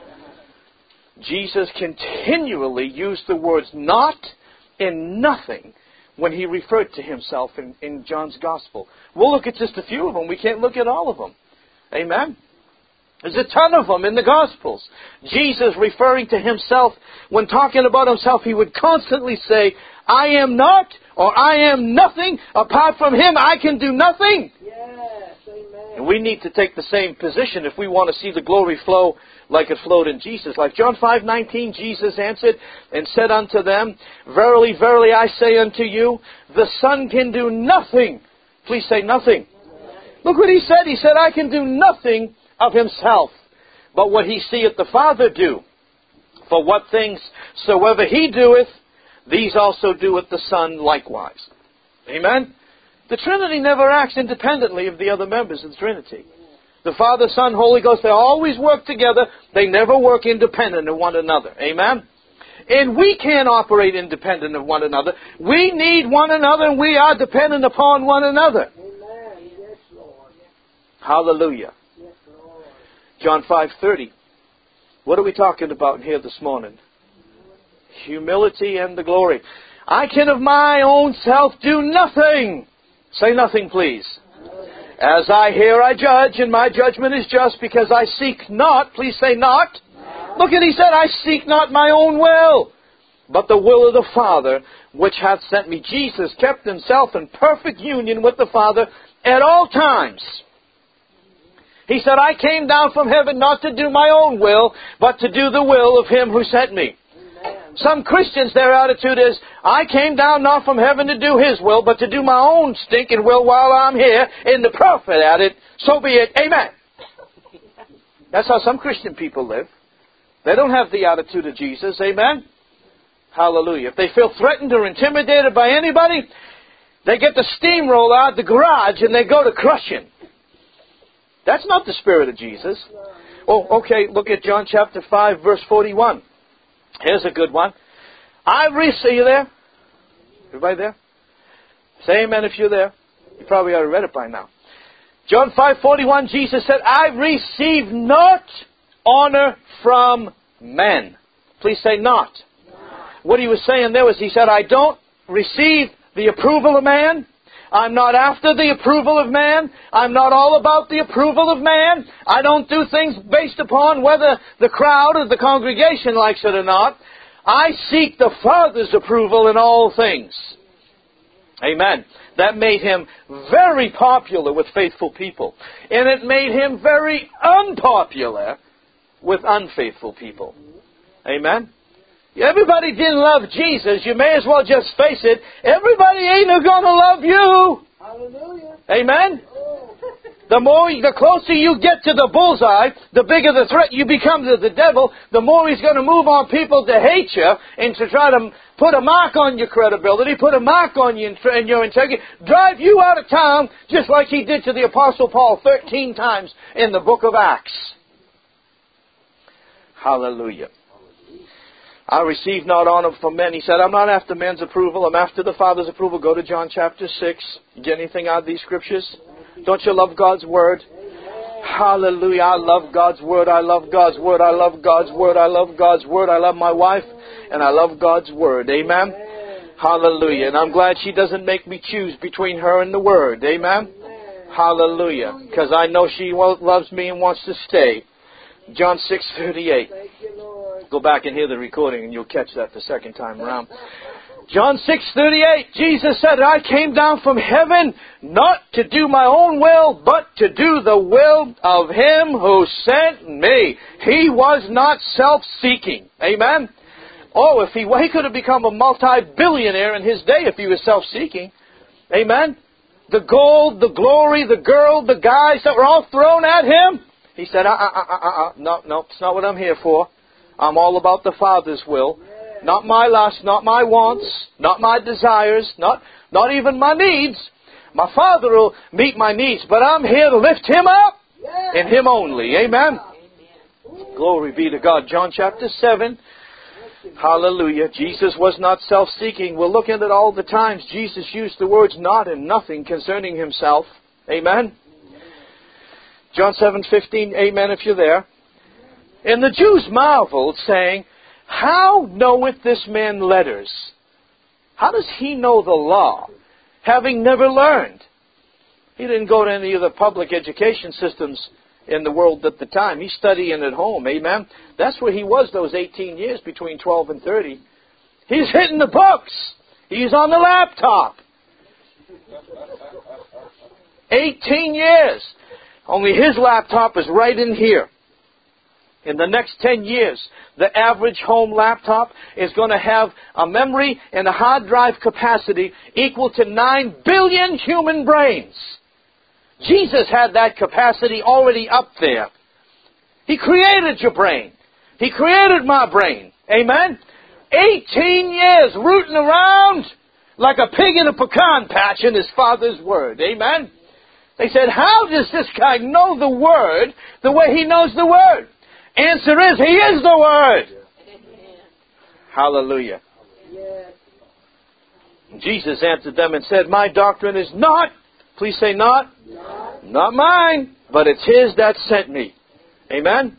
Jesus continually used the words not and nothing when He referred to Himself in, in John's Gospel. We'll look at just a few of them. We can't look at all of them. Amen. There's a ton of them in the Gospels. Jesus referring to Himself, when talking about Himself, He would constantly say, I am not, or I am nothing. Apart from Him, I can do nothing. Yes, amen. And we need to take the same position if we want to see the glory flow like it flowed in Jesus. Like John five nineteen, Jesus answered and said unto them, Verily, verily, I say unto you, the Son can do nothing. Please say nothing. Look what He said. He said, I can do nothing of Himself, but what He seeth the Father do. For what things soever He doeth, these also doeth the Son likewise. Amen? The Trinity never acts independently of the other members of the Trinity. The Father, Son, Holy Ghost, they always work together. They never work independent of one another. Amen? And we can't operate independent of one another. We need one another, and we are dependent upon one another. Amen. Yes, Lord. Hallelujah. Yes, Lord. John five thirty. What are we talking about here this morning? Humility and the glory. I can of my own self do nothing. Say nothing, please. As I hear, I judge, and my judgment is just, because I seek not, please say not. Look at, He said, I seek not my own will, but the will of the Father, which hath sent me. Jesus kept Himself in perfect union with the Father at all times. He said, I came down from heaven not to do my own will, but to do the will of Him who sent me. Amen. Some Christians, their attitude is, I came down not from heaven to do His will, but to do my own stinking will while I'm here, and the prophet at it, so be it. Amen. That's how some Christian people live. They don't have the attitude of Jesus. Amen. Hallelujah. If they feel threatened or intimidated by anybody, they get the steamroller out of the garage and they go to crushing. That's not the Spirit of Jesus. Oh, okay, look at John chapter five, verse forty-one. Here's a good one. I receive, you there? Everybody there? Say amen if you're there. You probably already read it by now. John five forty-one, Jesus said, I receive not honor from men. Please say not. What he was saying there was, he said, I don't receive the approval of man. I'm not after the approval of man. I'm not all about the approval of man. I don't do things based upon whether the crowd or the congregation likes it or not. I seek the Father's approval in all things. Amen. That made him very popular with faithful people. And it made him very unpopular with unfaithful people. Amen. Everybody didn't love Jesus. You may as well just face it. Everybody ain't going to love you. Hallelujah. Amen. The more, the closer you get to the bullseye, the bigger the threat you become to the devil, the more he's going to move on people to hate you and to try to put a mark on your credibility, put a mark on you and your integrity, drive you out of town, just like he did to the Apostle Paul thirteen times in the book of Acts. Hallelujah. I receive not honor from men. He said, I'm not after men's approval. I'm after the Father's approval. Go to John chapter six. You get anything out of these scriptures? Don't you love God's Word? Hallelujah. I love God's Word. I love God's Word. I love God's Word. I love God's Word. I love my wife. And I love God's Word. Amen? Hallelujah. And I'm glad she doesn't make me choose between her and the Word. Amen? Hallelujah. Because I know she loves me and wants to stay. John six thirty-eight. Go back and hear the recording and you'll catch that the second time around. John six thirty-eight, Jesus said, I came down from heaven not to do my own will, but to do the will of Him who sent me. He was not self-seeking. Amen? Oh, if he, well, he could have become a multi-billionaire in his day if he was self-seeking. Amen? The gold, the glory, the girl, the guys that were all thrown at him. He said, uh, uh, uh, uh, uh, no, no, it's not what I'm here for. I'm all about the Father's will. Not my lust, not my wants, not my desires, not, not even my needs. My Father will meet my needs, but I'm here to lift Him up and Him only. Amen? Glory be to God. John chapter seven. Hallelujah. Jesus was not self-seeking. We're looking at all the times Jesus used the words not and nothing concerning Himself. Amen? John seven fifteen. Amen if you're there. And the Jews marveled, saying, how knoweth this man letters? How does he know the law, having never learned? He didn't go to any of the public education systems in the world at the time. He's studying at home, amen? That's where he was those eighteen years, between twelve and thirty. He's hitting the books. He's on the laptop. eighteen years. Only his laptop is right in here. In the next ten years, the average home laptop is going to have a memory and a hard drive capacity equal to nine billion human brains. Jesus had that capacity already up there. He created your brain. He created my brain. Amen? eighteen years rooting around like a pig in a pecan patch in his Father's Word. Amen? They said, how does this guy know the Word the way he knows the Word? Answer is, He is the Word. Amen. Hallelujah. Yes. Jesus answered them and said, my doctrine is not, please say not, not, not mine, but it's His that sent me. Amen?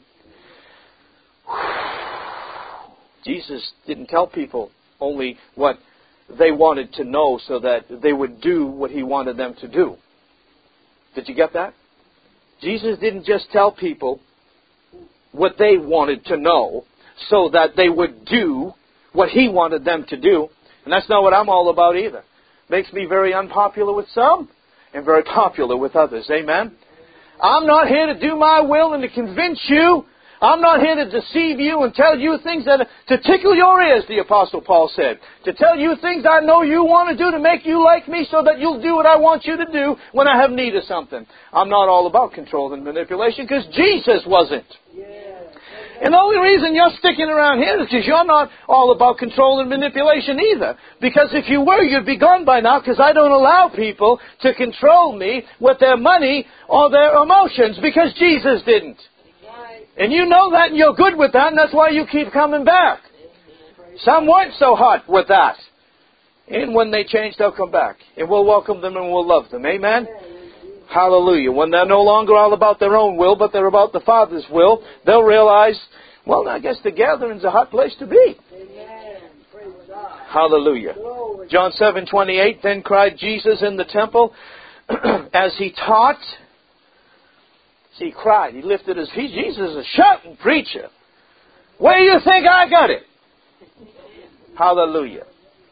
Jesus didn't tell people only what they wanted to know so that they would do what He wanted them to do. Did you get that? Jesus didn't just tell people what they wanted to know so that they would do what He wanted them to do. And that's not what I'm all about either. Makes me very unpopular with some and very popular with others. Amen? I'm not here to do my will and to convince you. I'm not here to deceive you and tell you things that to tickle your ears, the Apostle Paul said. To tell you things I know you want to do to make you like me so that you'll do what I want you to do when I have need of something. I'm not all about control and manipulation because Jesus wasn't. And the only reason you're sticking around here is because you're not all about control and manipulation either. Because if you were, you'd be gone by now, because I don't allow people to control me with their money or their emotions, because Jesus didn't. And you know that, and you're good with that, and that's why you keep coming back. Some weren't so hot with that. And when they change, they'll come back. And we'll welcome them and we'll love them. Amen? Hallelujah. When they're no longer all about their own will, but they're about the Father's will, they'll realize, well, I guess the gathering's a hot place to be. Amen. Praise God. Hallelujah. Glory. John seven twenty-eight, then cried Jesus in the temple as he taught. See, he cried. He lifted his feet. Jesus is a shouting preacher. Where do you think I got it? Hallelujah.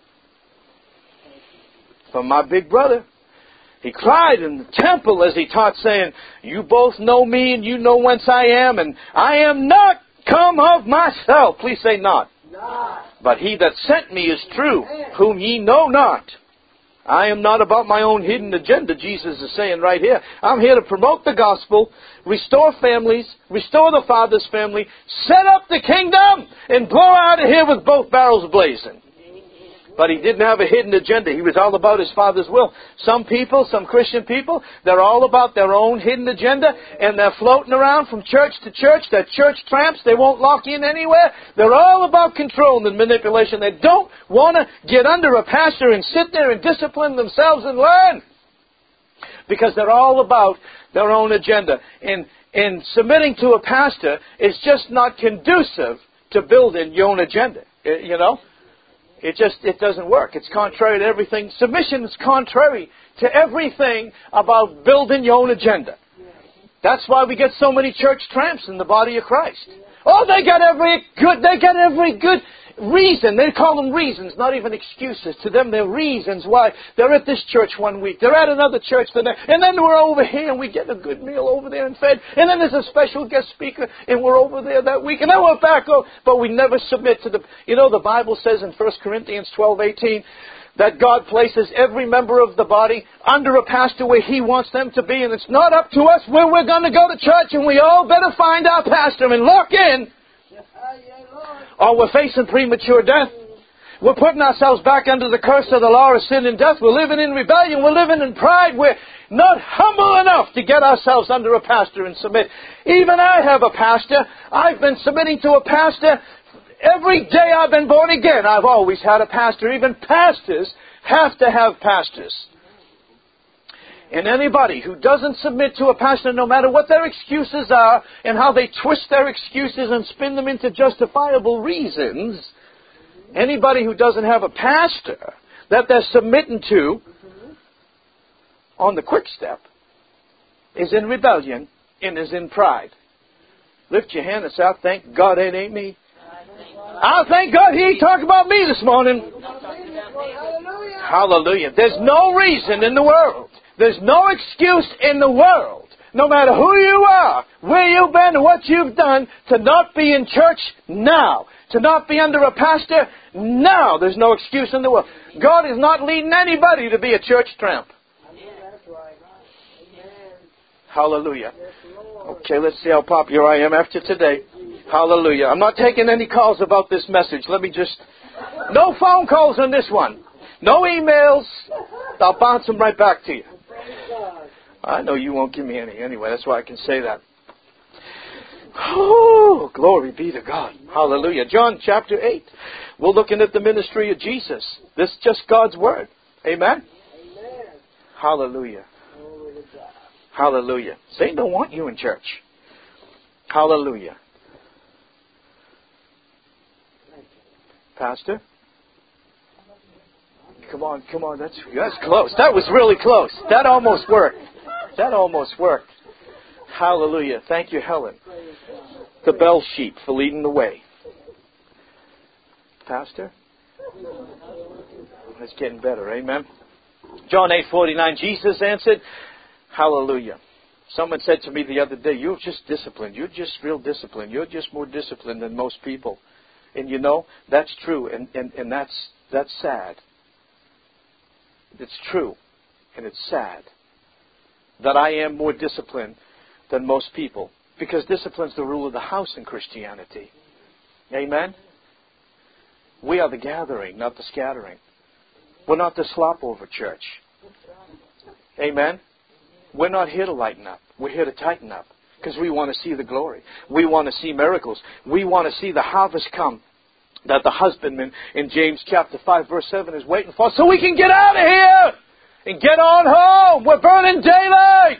From my big brother. He cried in the temple as he taught, saying, you both know me, and you know whence I am, and I am not come of myself. Please say not. Not. But he that sent me is true, whom ye know not. I am not about my own hidden agenda, Jesus is saying right here. I'm here to promote the gospel, restore families, restore the Father's family, set up the kingdom, and blow out of here with both barrels blazing. But he didn't have a hidden agenda. He was all about his Father's will. Some people, some Christian people, they're all about their own hidden agenda, and they're floating around from church to church. They're church tramps. They won't lock in anywhere. They're all about control and manipulation. They don't want to get under a pastor and sit there and discipline themselves and learn. Because they're all about their own agenda. And, and submitting to a pastor is just not conducive to building your own agenda. You know? It just, it doesn't work. It's contrary to everything. Submission is contrary to everything about building your own agenda. That's why we get so many church tramps in the body of Christ. Oh, they got every good, they got every good reason. They call them reasons, not even excuses. To them, they're reasons why they're at this church one week. They're at another church the next. And then we're over here and we get a good meal over there and fed. And then there's a special guest speaker and we're over there that week. And then we're back over. But we never submit to the... You know, the Bible says in First Corinthians twelve eighteen that God places every member of the body under a pastor where He wants them to be. And it's not up to us where we're going to go to church, and we all better find our pastor and lock in. Or we're facing premature death. We're putting ourselves back under the curse of the law of sin and death. We're living in rebellion. We're living in pride. We're not humble enough to get ourselves under a pastor and submit. Even I have a pastor. I've been submitting to a pastor. Every day I've been born again, I've always had a pastor. Even pastors have to have pastors. And anybody who doesn't submit to a pastor, no matter what their excuses are and how they twist their excuses and spin them into justifiable reasons, anybody who doesn't have a pastor that they're submitting to on the quick step is in rebellion and is in pride. Lift your hand and say, I thank God it ain't me. I thank God He ain't talking about me this morning. Hallelujah. There's no reason in the world. There's no excuse in the world, no matter who you are, where you've been, and what you've done, to not be in church now. To not be under a pastor now. There's no excuse in the world. God is not leading anybody to be a church tramp. Hallelujah. Okay, let's see how popular I am after today. Hallelujah. I'm not taking any calls about this message. Let me just... No phone calls on this one. No emails. I'll bounce them right back to you. I know you won't give me any anyway. That's why I can say that. Oh, glory be to God. Hallelujah. John chapter eight. We're looking at the ministry of Jesus. This is just God's Word. Amen? Amen. Hallelujah. Hallelujah. Satan don't want you in church. Hallelujah. Pastor? Come on, come on. That's that's close. That was really close. That almost worked. That almost worked. Hallelujah. Thank you, Helen. The bell sheep for leading the way. Pastor? That's getting better. Amen. John eight forty-nine. Jesus answered, hallelujah. Someone said to me the other day, you're just disciplined. You're just real disciplined. You're just more disciplined than most people. And you know, that's true. And, and, and that's that's sad. It's true. And it's sad that I am more disciplined than most people. Because discipline's the rule of the house in Christianity. Amen? We are the gathering, not the scattering. We're not the slop-over church. Amen? We're not here to lighten up. We're here to tighten up. Because we want to see the glory. We want to see miracles. We want to see the harvest come that the husbandman in James chapter five verse seven is waiting for, so we can get out of here and get on home. We're burning daylight.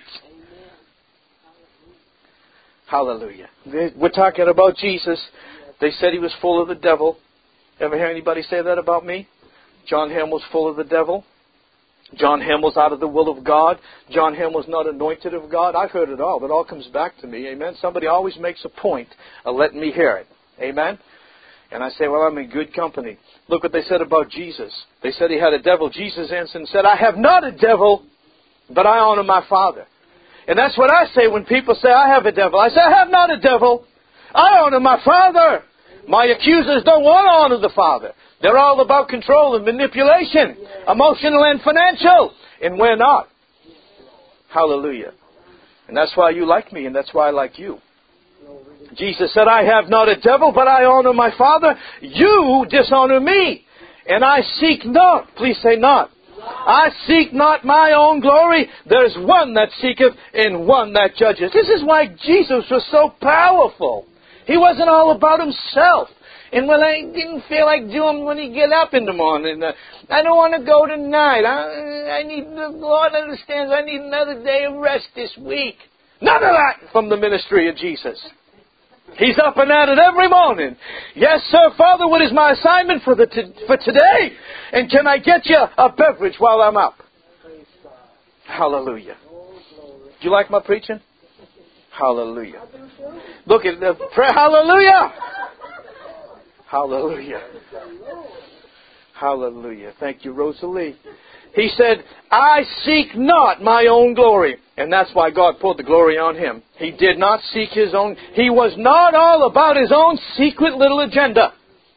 Hallelujah. We're talking about Jesus. They said he was full of the devil. Ever hear anybody say that about me? John Hamill's full of the devil. John Hamill's out of the will of God. John Hamill's not anointed of God. I've heard it all. It all comes back to me. Amen. Somebody always makes a point of letting me hear it. Amen. And I say, well, I'm in good company. Look what they said about Jesus. They said he had a devil. Jesus answered and said, I have not a devil, but I honor my Father. And that's what I say when people say, I have a devil. I say, I have not a devil. I honor my Father. My accusers don't want to honor the Father. They're all about control and manipulation, emotional and financial. And we're not. Hallelujah. And that's why you like me, and that's why I like you. Jesus said, I have not a devil, but I honor my Father. You dishonor me. And I seek not. Please say not. I seek not my own glory. There's one that seeketh and one that judges. This is why Jesus was so powerful. He wasn't all about himself. And well, I didn't feel like doing when he get up in the morning. Uh, I don't want to go tonight. I, I need, the Lord understands, I need another day of rest this week. None of that from the ministry of Jesus. He's up and at it every morning. Yes, sir, Father, what is my assignment for the t- for today? And can I get you a beverage while I'm up? Hallelujah. Do you like my preaching? Hallelujah. Look at the prayer. Hallelujah. Hallelujah. Hallelujah. Thank you, Rosalie. He said, I seek not my own glory. And that's why God poured the glory on him. He did not seek his own. He was not all about his own secret little agenda.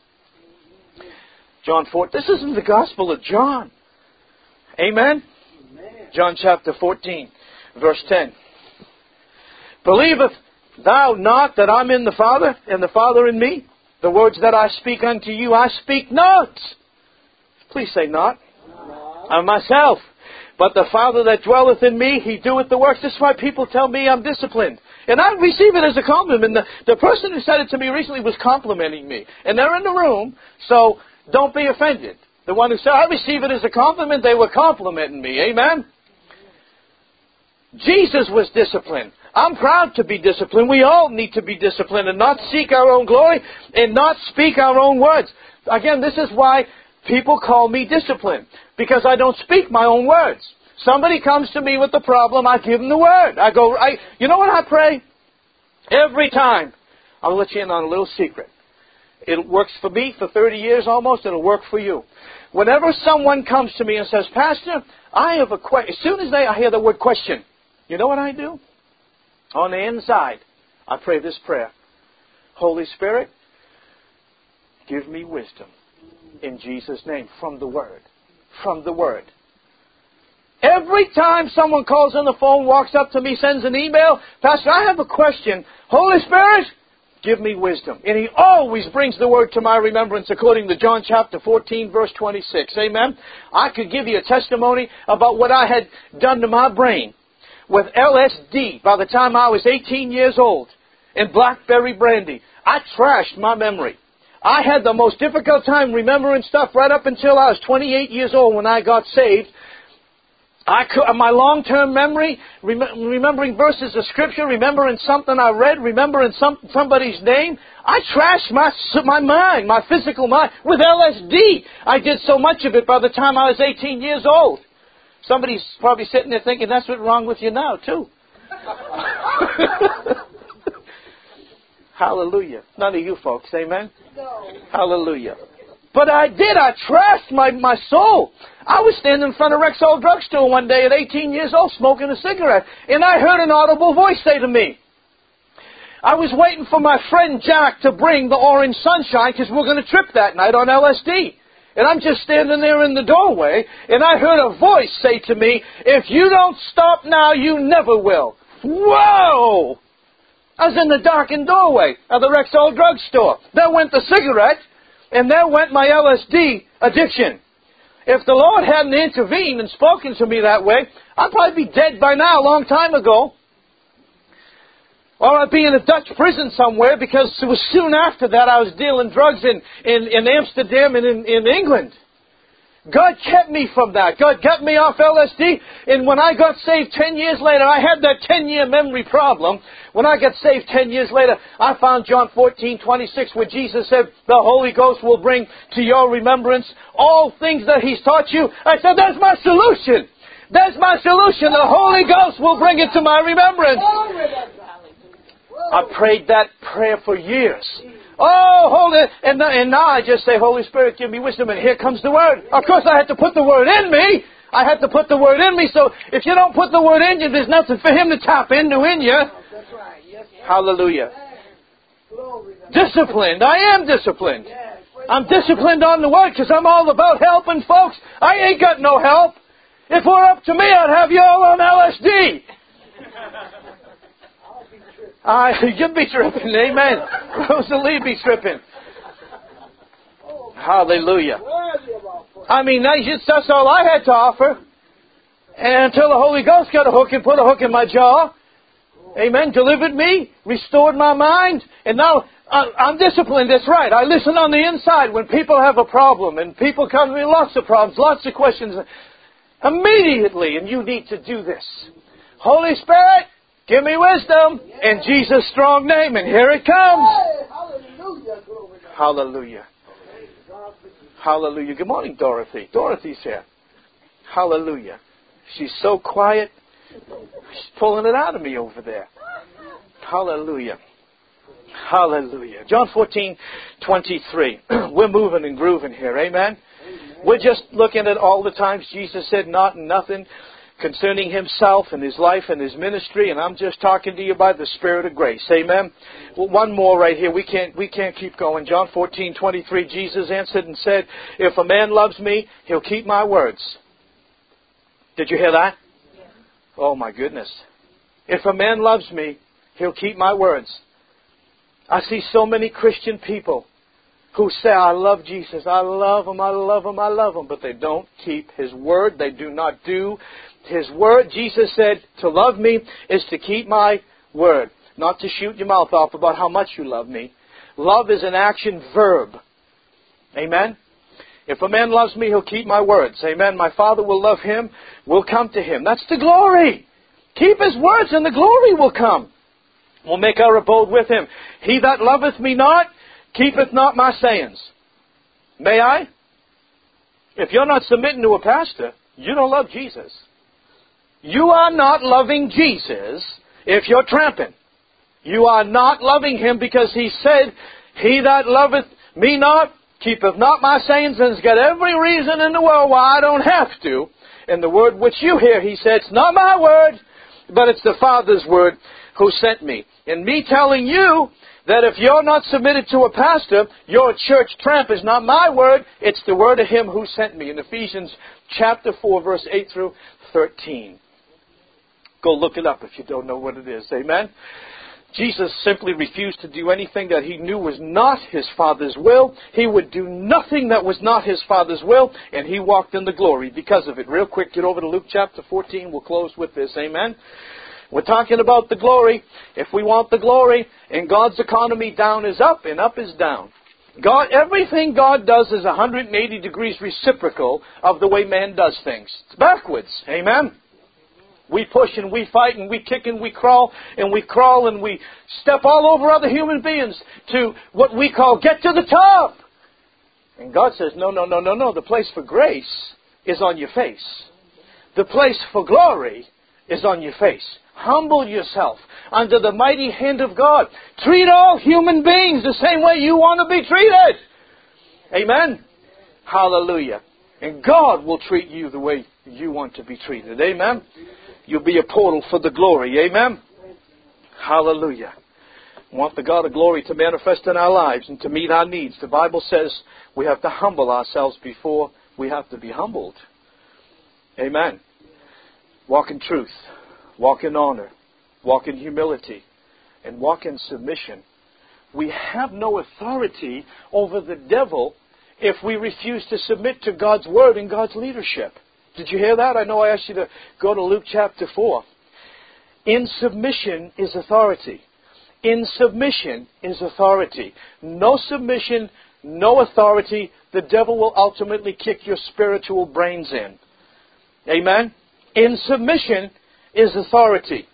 John four. This isn't the Gospel of John. Amen? Amen. John chapter fourteen, verse ten. Believeth thou not that I'm in the Father, and the Father in me? The words that I speak unto you, I speak not. Please say not. Of myself. But the Father that dwelleth in me, he doeth the works. This is why people tell me I'm disciplined. And I receive it as a compliment. And the, the person who said it to me recently was complimenting me. And they're in the room, so don't be offended. The one who said, I receive it as a compliment, they were complimenting me. Amen? Jesus was disciplined. I'm proud to be disciplined. We all need to be disciplined and not seek our own glory and not speak our own words. Again, this is why people call me disciplined, because I don't speak my own words. Somebody comes to me with the problem, I give them the word. I go, I, you know what I pray? Every time. I'll let you in on a little secret. It works for me for thirty years almost. It'll work for you. Whenever someone comes to me and says, Pastor, I have a question. As soon as they, I hear the word question, you know what I do? On the inside, I pray this prayer. Holy Spirit, give me wisdom. In Jesus' name, from the Word. From the Word. Every time someone calls on the phone, walks up to me, sends an email, Pastor, I have a question. Holy Spirit, give me wisdom. And He always brings the Word to my remembrance according to John chapter fourteen, verse twenty-six. Amen? I could give you a testimony about what I had done to my brain with L S D by the time I was eighteen years old and blackberry brandy. I trashed my memory. I had the most difficult time remembering stuff right up until I was twenty-eight years old when I got saved. I could, my long-term memory, rem- remembering verses of Scripture, remembering something I read, remembering some, somebody's name, I trashed my, my mind, my physical mind, with L S D. I did so much of it by the time I was eighteen years old. Somebody's probably sitting there thinking, that's what's wrong with you now, too. Hallelujah. None of you folks, amen? No. Hallelujah. But I did. I trashed my, my soul. I was standing in front of Rexall drugstore one day at eighteen years old smoking a cigarette. And I heard an audible voice say to me, I was waiting for my friend Jack to bring the orange sunshine because we're going to trip that night on L S D. And I'm just standing there in the doorway, and I heard a voice say to me, if you don't stop now, you never will. Whoa! I was in the darkened doorway of the Rexall drugstore. There went the cigarette, and there went my L S D addiction. If the Lord hadn't intervened and spoken to me that way, I'd probably be dead by now, a long time ago. Or I'd be in a Dutch prison somewhere, because it was soon after that I was dealing drugs in, in, in Amsterdam and in, in England. God kept me from that. God got me off L S D. And when I got saved ten years later, I had that ten-year memory problem. When I got saved ten years later, I found John fourteen twenty-six, where Jesus said, the Holy Ghost will bring to your remembrance all things that He's taught you. I said, that's my solution. That's my solution. The Holy Ghost will bring it to my remembrance. I prayed that prayer for years. Oh, hold it. And, and now I just say, Holy Spirit, give me wisdom. And here comes the Word. Of course, I had to put the Word in me. I had to put the Word in me. So if you don't put the Word in you, there's nothing for Him to tap into in you. That's right. Yes, Hallelujah. Disciplined. I am disciplined. I'm disciplined on the Word because I'm all about helping folks. I ain't got no help. If it were up to me, I'd have you all on L S D. I, you'd be tripping, amen. Rosalie be tripping. Hallelujah. I mean, that's, that's all I had to offer. And until the Holy Ghost got a hook and put a hook in my jaw, amen, delivered me, restored my mind, and now I'm disciplined, that's right. I listen on the inside when people have a problem, and people come to me, lots of problems, lots of questions, immediately, and you need to do this. Holy Spirit, give me wisdom in Jesus' strong name. And here it comes. Hallelujah. Hallelujah. Good morning, Dorothy. Dorothy's here. Hallelujah. She's so quiet. She's pulling it out of me over there. Hallelujah. Hallelujah. John fourteen twenty-three. We're moving and grooving here. Amen. We're just looking at all the times Jesus said not and nothing concerning Himself and His life and His ministry, and I'm just talking to you by the Spirit of grace. Amen. Well, one more right here. We can't we can't keep going. John fourteen twenty-three. Jesus answered and said, "If a man loves me, he'll keep my words." Did you hear that? Yeah. Oh my goodness. If a man loves me, he'll keep my words. I see so many Christian people who say, I love Jesus, I love Him, I love Him, I love Him, but they don't keep His word. They do not do His word. Jesus said, to love me is to keep my word, not to shoot your mouth off about how much you love me. Love is an action verb. Amen? If a man loves me, he'll keep my words. Amen? My Father will love him, will come to him. That's the glory. Keep His words and the glory will come. We'll make our abode with Him. He that loveth me not, keepeth not my sayings. May I? If you're not submitting to a pastor, you don't love Jesus. You are not loving Jesus if you're tramping. You are not loving Him because He said, He that loveth me not, keepeth not my sayings, and has got every reason in the world why I don't have to. And the word which you hear, He said, it's not my word, but it's the Father's word who sent me. And me telling you that if you're not submitted to a pastor, you're a church tramp is not my word, it's the word of Him who sent me. In Ephesians chapter four, verse eight through thirteen. Go look it up if you don't know what it is. Amen? Jesus simply refused to do anything that He knew was not His Father's will. He would do nothing that was not His Father's will, and He walked in the glory because of it. Real quick, get over to Luke chapter fourteen. We'll close with this. Amen? We're talking about the glory. If we want the glory, in God's economy, down is up and up is down. God, everything God does is one hundred eighty degrees reciprocal of the way man does things. It's backwards. Amen? We push and we fight and we kick and we crawl and we crawl and we step all over other human beings to what we call get to the top. And God says, no, no, no, no, no. The place for grace is on your face. The place for glory is on your face. Humble yourself under the mighty hand of God. Treat all human beings the same way you want to be treated. Amen? Hallelujah. And God will treat you the way you want to be treated. Amen? You'll be a portal for the glory. Amen? Hallelujah. We want the God of glory to manifest in our lives and to meet our needs. The Bible says we have to humble ourselves before we have to be humbled. Amen. Walk in truth. Walk in honor. Walk in humility. and walk in submission, we have no authority over the devil if we refuse to submit to God's Word and God's leadership. Did you hear that? I know I asked you to go to Luke chapter four. In submission is authority. In submission is authority. No submission, no authority, the devil will ultimately kick your spiritual brains in. Amen? In submission is authority.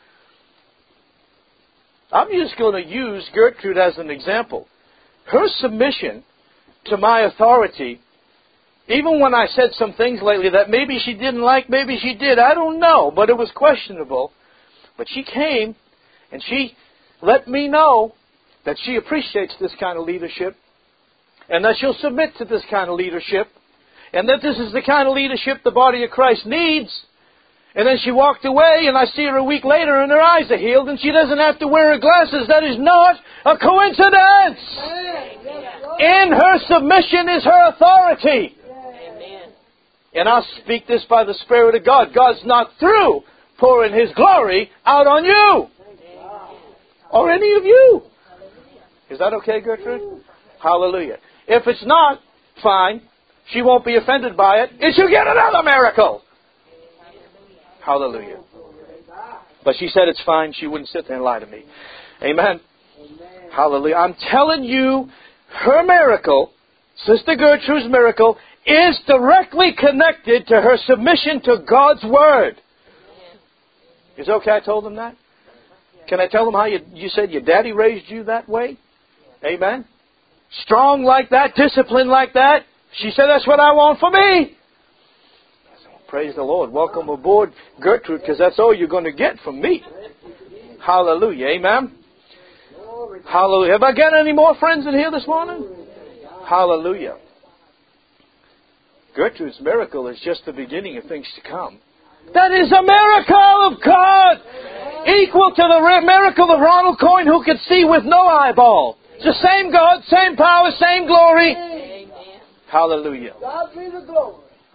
I'm just going to use Gertrude as an example. Her submission to my authority, even when I said some things lately that maybe she didn't like, maybe she did, I don't know, but it was questionable. But she came and she let me know that she appreciates this kind of leadership and that she'll submit to this kind of leadership and that this is the kind of leadership the body of Christ needs. And then she walked away, and I see her a week later, and her eyes are healed, and she doesn't have to wear her glasses. That is not a coincidence. In her submission is her authority. And I speak this by the Spirit of God. God's not through pouring His glory out on you. Or any of you. Is that okay, Gertrude? Hallelujah. If it's not, fine. She won't be offended by it. And she'll get another miracle. Hallelujah. But she said it's fine. She wouldn't sit there and lie to me. Amen. Amen. Hallelujah. I'm telling you, her miracle, Sister Gertrude's miracle, is directly connected to her submission to God's Word. Is it okay I told them that? Can I tell them how you, you said your daddy raised you that way? Amen. Strong like that, disciplined like that. She said, that's what I want for me. Praise the Lord. Welcome aboard, Gertrude, because that's all you're going to get from me. Hallelujah. Amen. Hallelujah. Have I got any more friends in here this morning? Hallelujah. Gertrude's miracle is just the beginning of things to come. That is a miracle of God. Equal to the miracle of Ronald Coyne, who could see with no eyeball. It's the same God, same power, same glory. Hallelujah. God be the glory.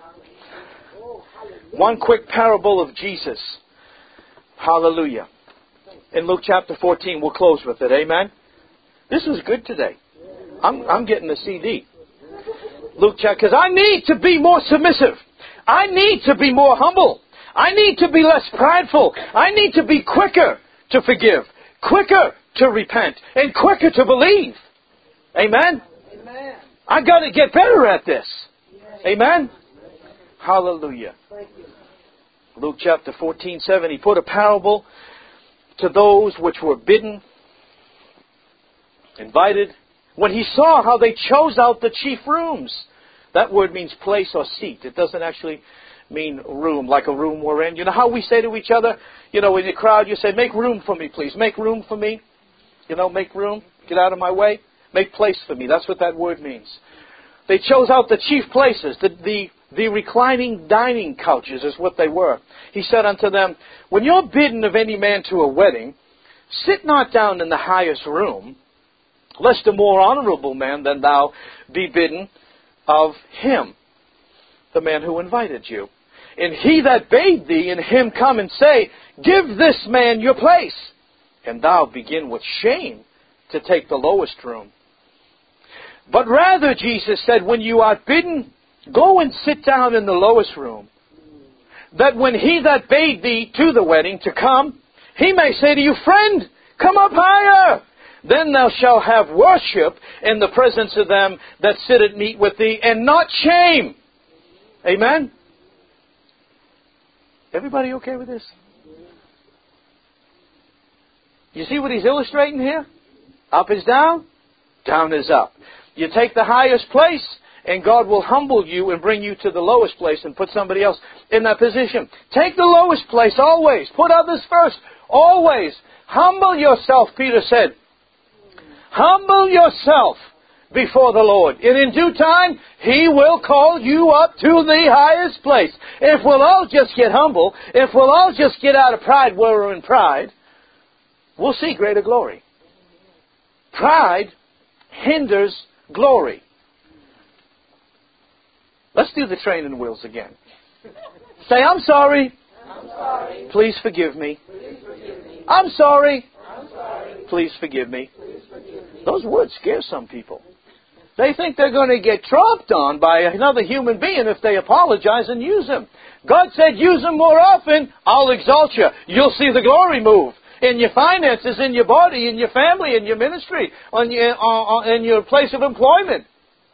One quick parable of Jesus. Hallelujah. In Luke chapter fourteen, we'll close with it. Amen. This was good today. I'm, I'm getting the C D. Luke chapter, because I need to be more submissive. I need to be more humble. I need to be less prideful. I need to be quicker to forgive, quicker to repent, and quicker to believe. Amen. Amen. I got to get better at this. Amen. Hallelujah. Luke chapter fourteen, seven. He put a parable to those which were bidden, invited, when he saw how they chose out the chief rooms. That word means place or seat. It doesn't actually mean room, like a room we're in. You know how we say to each other, you know, in the crowd, you say, make room for me, please. Make room for me. You know, make room. Get out of my way. Make place for me. That's what that word means. They chose out the chief places, the, the, the reclining dining couches is what they were. He said unto them, when you're bidden of any man to a wedding, sit not down in the highest room, lest a more honorable man than thou be bidden of him, the man who invited you. And he that bade thee and him come and say, give this man your place. And thou begin with shame to take the lowest room. But rather, Jesus said, when you are bidden, go and sit down in the lowest room, that when he that bade thee to the wedding to come, he may say to you, friend, come up higher. Then thou shalt have worship in the presence of them that sit at meat with thee, and not shame. Amen? Everybody okay with this? You see what he's illustrating here? Up is down, down is up. You take the highest place, and God will humble you and bring you to the lowest place and put somebody else in that position. Take the lowest place always. Put others first. Always. Humble yourself, Peter said. Humble yourself before the Lord. And in due time, He will call you up to the highest place. If we'll all just get humble, if we'll all just get out of pride where we're in pride, we'll see greater glory. Pride hinders glory. Let's do the training wheels again. Say, I'm sorry. I'm sorry. Please forgive me. Please forgive me. I'm sorry. I'm sorry. Please forgive me. Those words scare some people. They think they're going to get tromped on by another human being if they apologize and use them. God said, use them more often, I'll exalt you. You'll see the glory move in your finances, in your body, in your family, in your ministry, on your, uh, in your place of employment.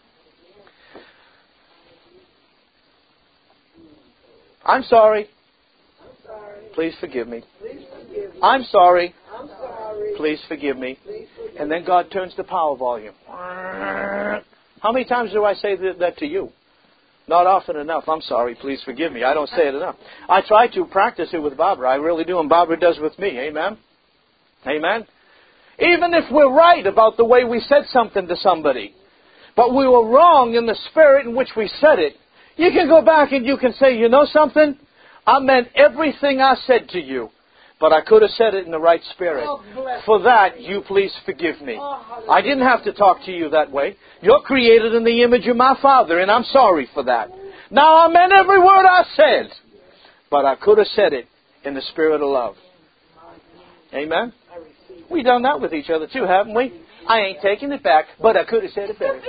I'm sorry. I'm sorry. Please forgive me. Please forgive me. I'm sorry. I'm sorry. Please forgive me. Please forgive me. And then God turns the power volume. How many times do I say that to you? Not often enough. I'm sorry. Please forgive me. I don't say it enough. I try to practice it with Barbara. I really do. And Barbara does with me. Amen? Amen? Even if we're right about the way we said something to somebody, but we were wrong in the spirit in which we said it, you can go back and you can say, you know something? I meant everything I said to you, but I could have said it in the right spirit. For that, you please forgive me. I didn't have to talk to you that way. You're created in the image of my Father, and I'm sorry for that. Now, I meant every word I said, but I could have said it in the spirit of love. Amen? We've done that with each other too, haven't we? I ain't taking it back, but I could have said it better.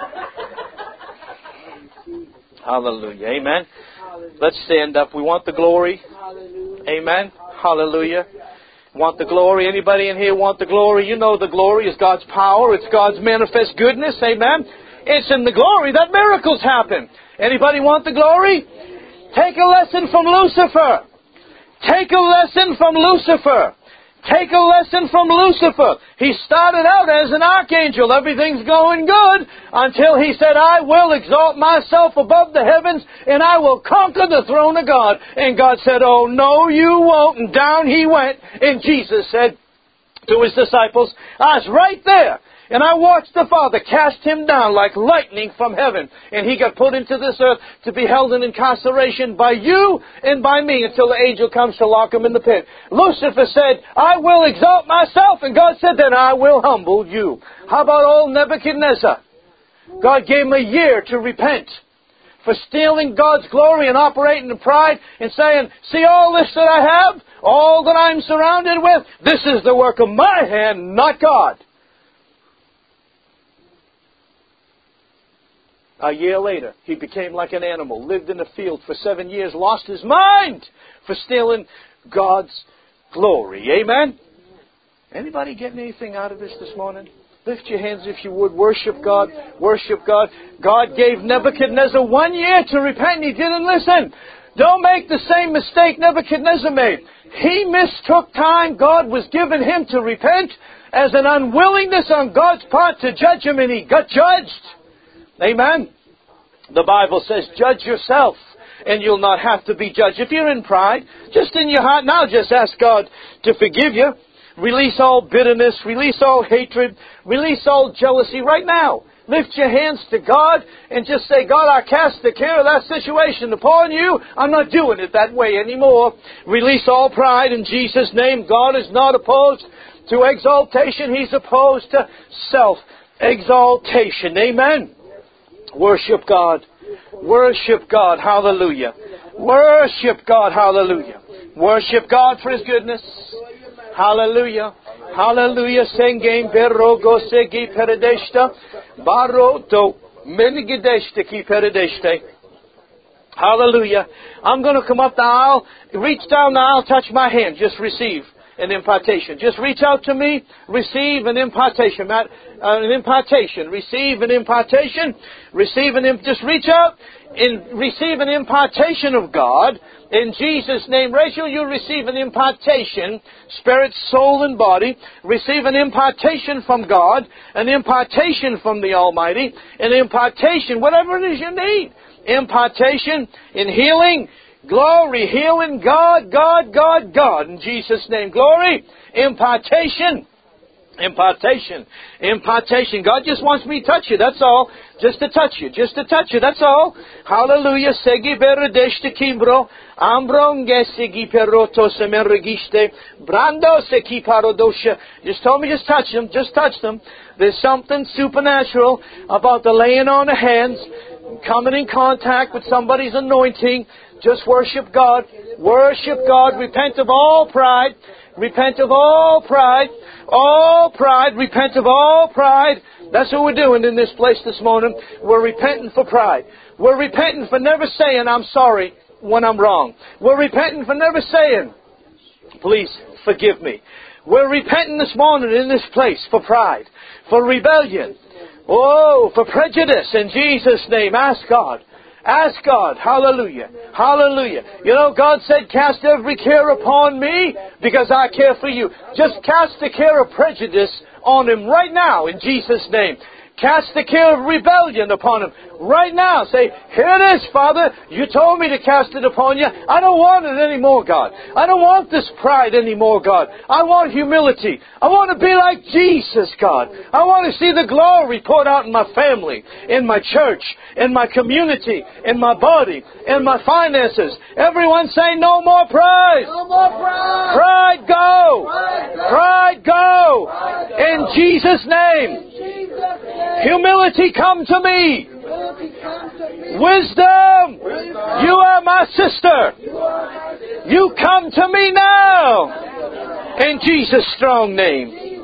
Hallelujah. Amen. Let's stand up. We want the glory. Amen. Hallelujah. Want the glory? Anybody in here want the glory? You know the glory is God's power. It's God's manifest goodness. Amen. It's in the glory that miracles happen. Anybody want the glory? Take a lesson from Lucifer. Take a lesson from Lucifer. Take a lesson from Lucifer. He started out as an archangel. Everything's going good until he said, I will exalt myself above the heavens and I will conquer the throne of God. And God said, oh, no, you won't. And down he went. And Jesus said to his disciples, I was right there. And I watched the Father cast him down like lightning from heaven. And he got put into this earth to be held in incarceration by you and by me until the angel comes to lock him in the pit. Lucifer said, I will exalt myself. And God said, then I will humble you. How about old Nebuchadnezzar? God gave him a year to repent for stealing God's glory and operating in pride and saying, see all this that I have, all that I'm surrounded with, this is the work of my hand, not God. A year later, he became like an animal, lived in the field for seven years, lost his mind for stealing God's glory. Amen? Anybody getting anything out of this this morning? Lift your hands if you would. Worship God. Worship God. God gave Nebuchadnezzar one year to repent and he didn't listen. Don't make the same mistake Nebuchadnezzar made. He mistook time God was giving him to repent as an unwillingness on God's part to judge him, and he got judged. Amen. The Bible says, judge yourself and you'll not have to be judged. If you're in pride, just in your heart now, just ask God to forgive you. Release all bitterness, release all hatred, release all jealousy right now. Lift your hands to God and just say, God, I cast the care of that situation upon you. I'm not doing it that way anymore. Release all pride in Jesus' name. God is not opposed to exaltation. He's opposed to self-exaltation. Amen. Worship God. Worship God. Hallelujah. Worship God. Hallelujah. Worship God for His goodness. Hallelujah. Hallelujah. Sengem berogo segi peredeshta. Baroto menigideshta ki peredeshte. Hallelujah. I'm going to come up the aisle. Reach down the aisle. Touch my hand. Just receive an impartation. Just reach out to me. Receive an impartation. Uh, an impartation. Receive an impartation. Receive an imp- Just reach out and receive an impartation of God. In Jesus' name. Rachel, you receive an impartation. Spirit, soul, and body. Receive an impartation from God. An impartation from the Almighty. An impartation, whatever it is you need. Impartation in healing. Glory, healing, God, God, God, God. In Jesus' name, glory, impartation, impartation, impartation. God just wants me to touch you, that's all. Just to touch you, just to touch you, that's all. Hallelujah. Segi beredeshte kimbro, ambronge segi peroto semerregiste, brando seki parodosha. Just told me, just touch them, just touch them. There's something supernatural about the laying on of hands, coming in contact with somebody's anointing. Just worship God. Worship God. Repent of all pride. Repent of all pride. All pride. Repent of all pride. That's what we're doing in this place this morning. We're repenting for pride. We're repenting for never saying, I'm sorry when I'm wrong. We're repenting for never saying, please forgive me. We're repenting this morning in this place for pride, for rebellion, oh, for prejudice in Jesus' name. Ask God. Ask God. Hallelujah. Hallelujah. You know, God said, cast every care upon me because I care for you. Just cast the care of prejudice on Him right now in Jesus' name. Cast the care of rebellion upon Him right now. Say, here it is, Father. You told me to cast it upon you. I don't want it anymore, God. I don't want this pride anymore, God. I want humility. I want to be like Jesus, God. I want to see the glory poured out in my family, in my church, in my community, in my body, in my finances. Everyone say, no more pride. No more pride. Pride go. Pride go. Pride go. In Jesus' name. In Jesus' name. Humility come to me. Humility come to me. Wisdom. Wisdom. You are my sister. You are my sister. You come to me now. In Jesus' strong name.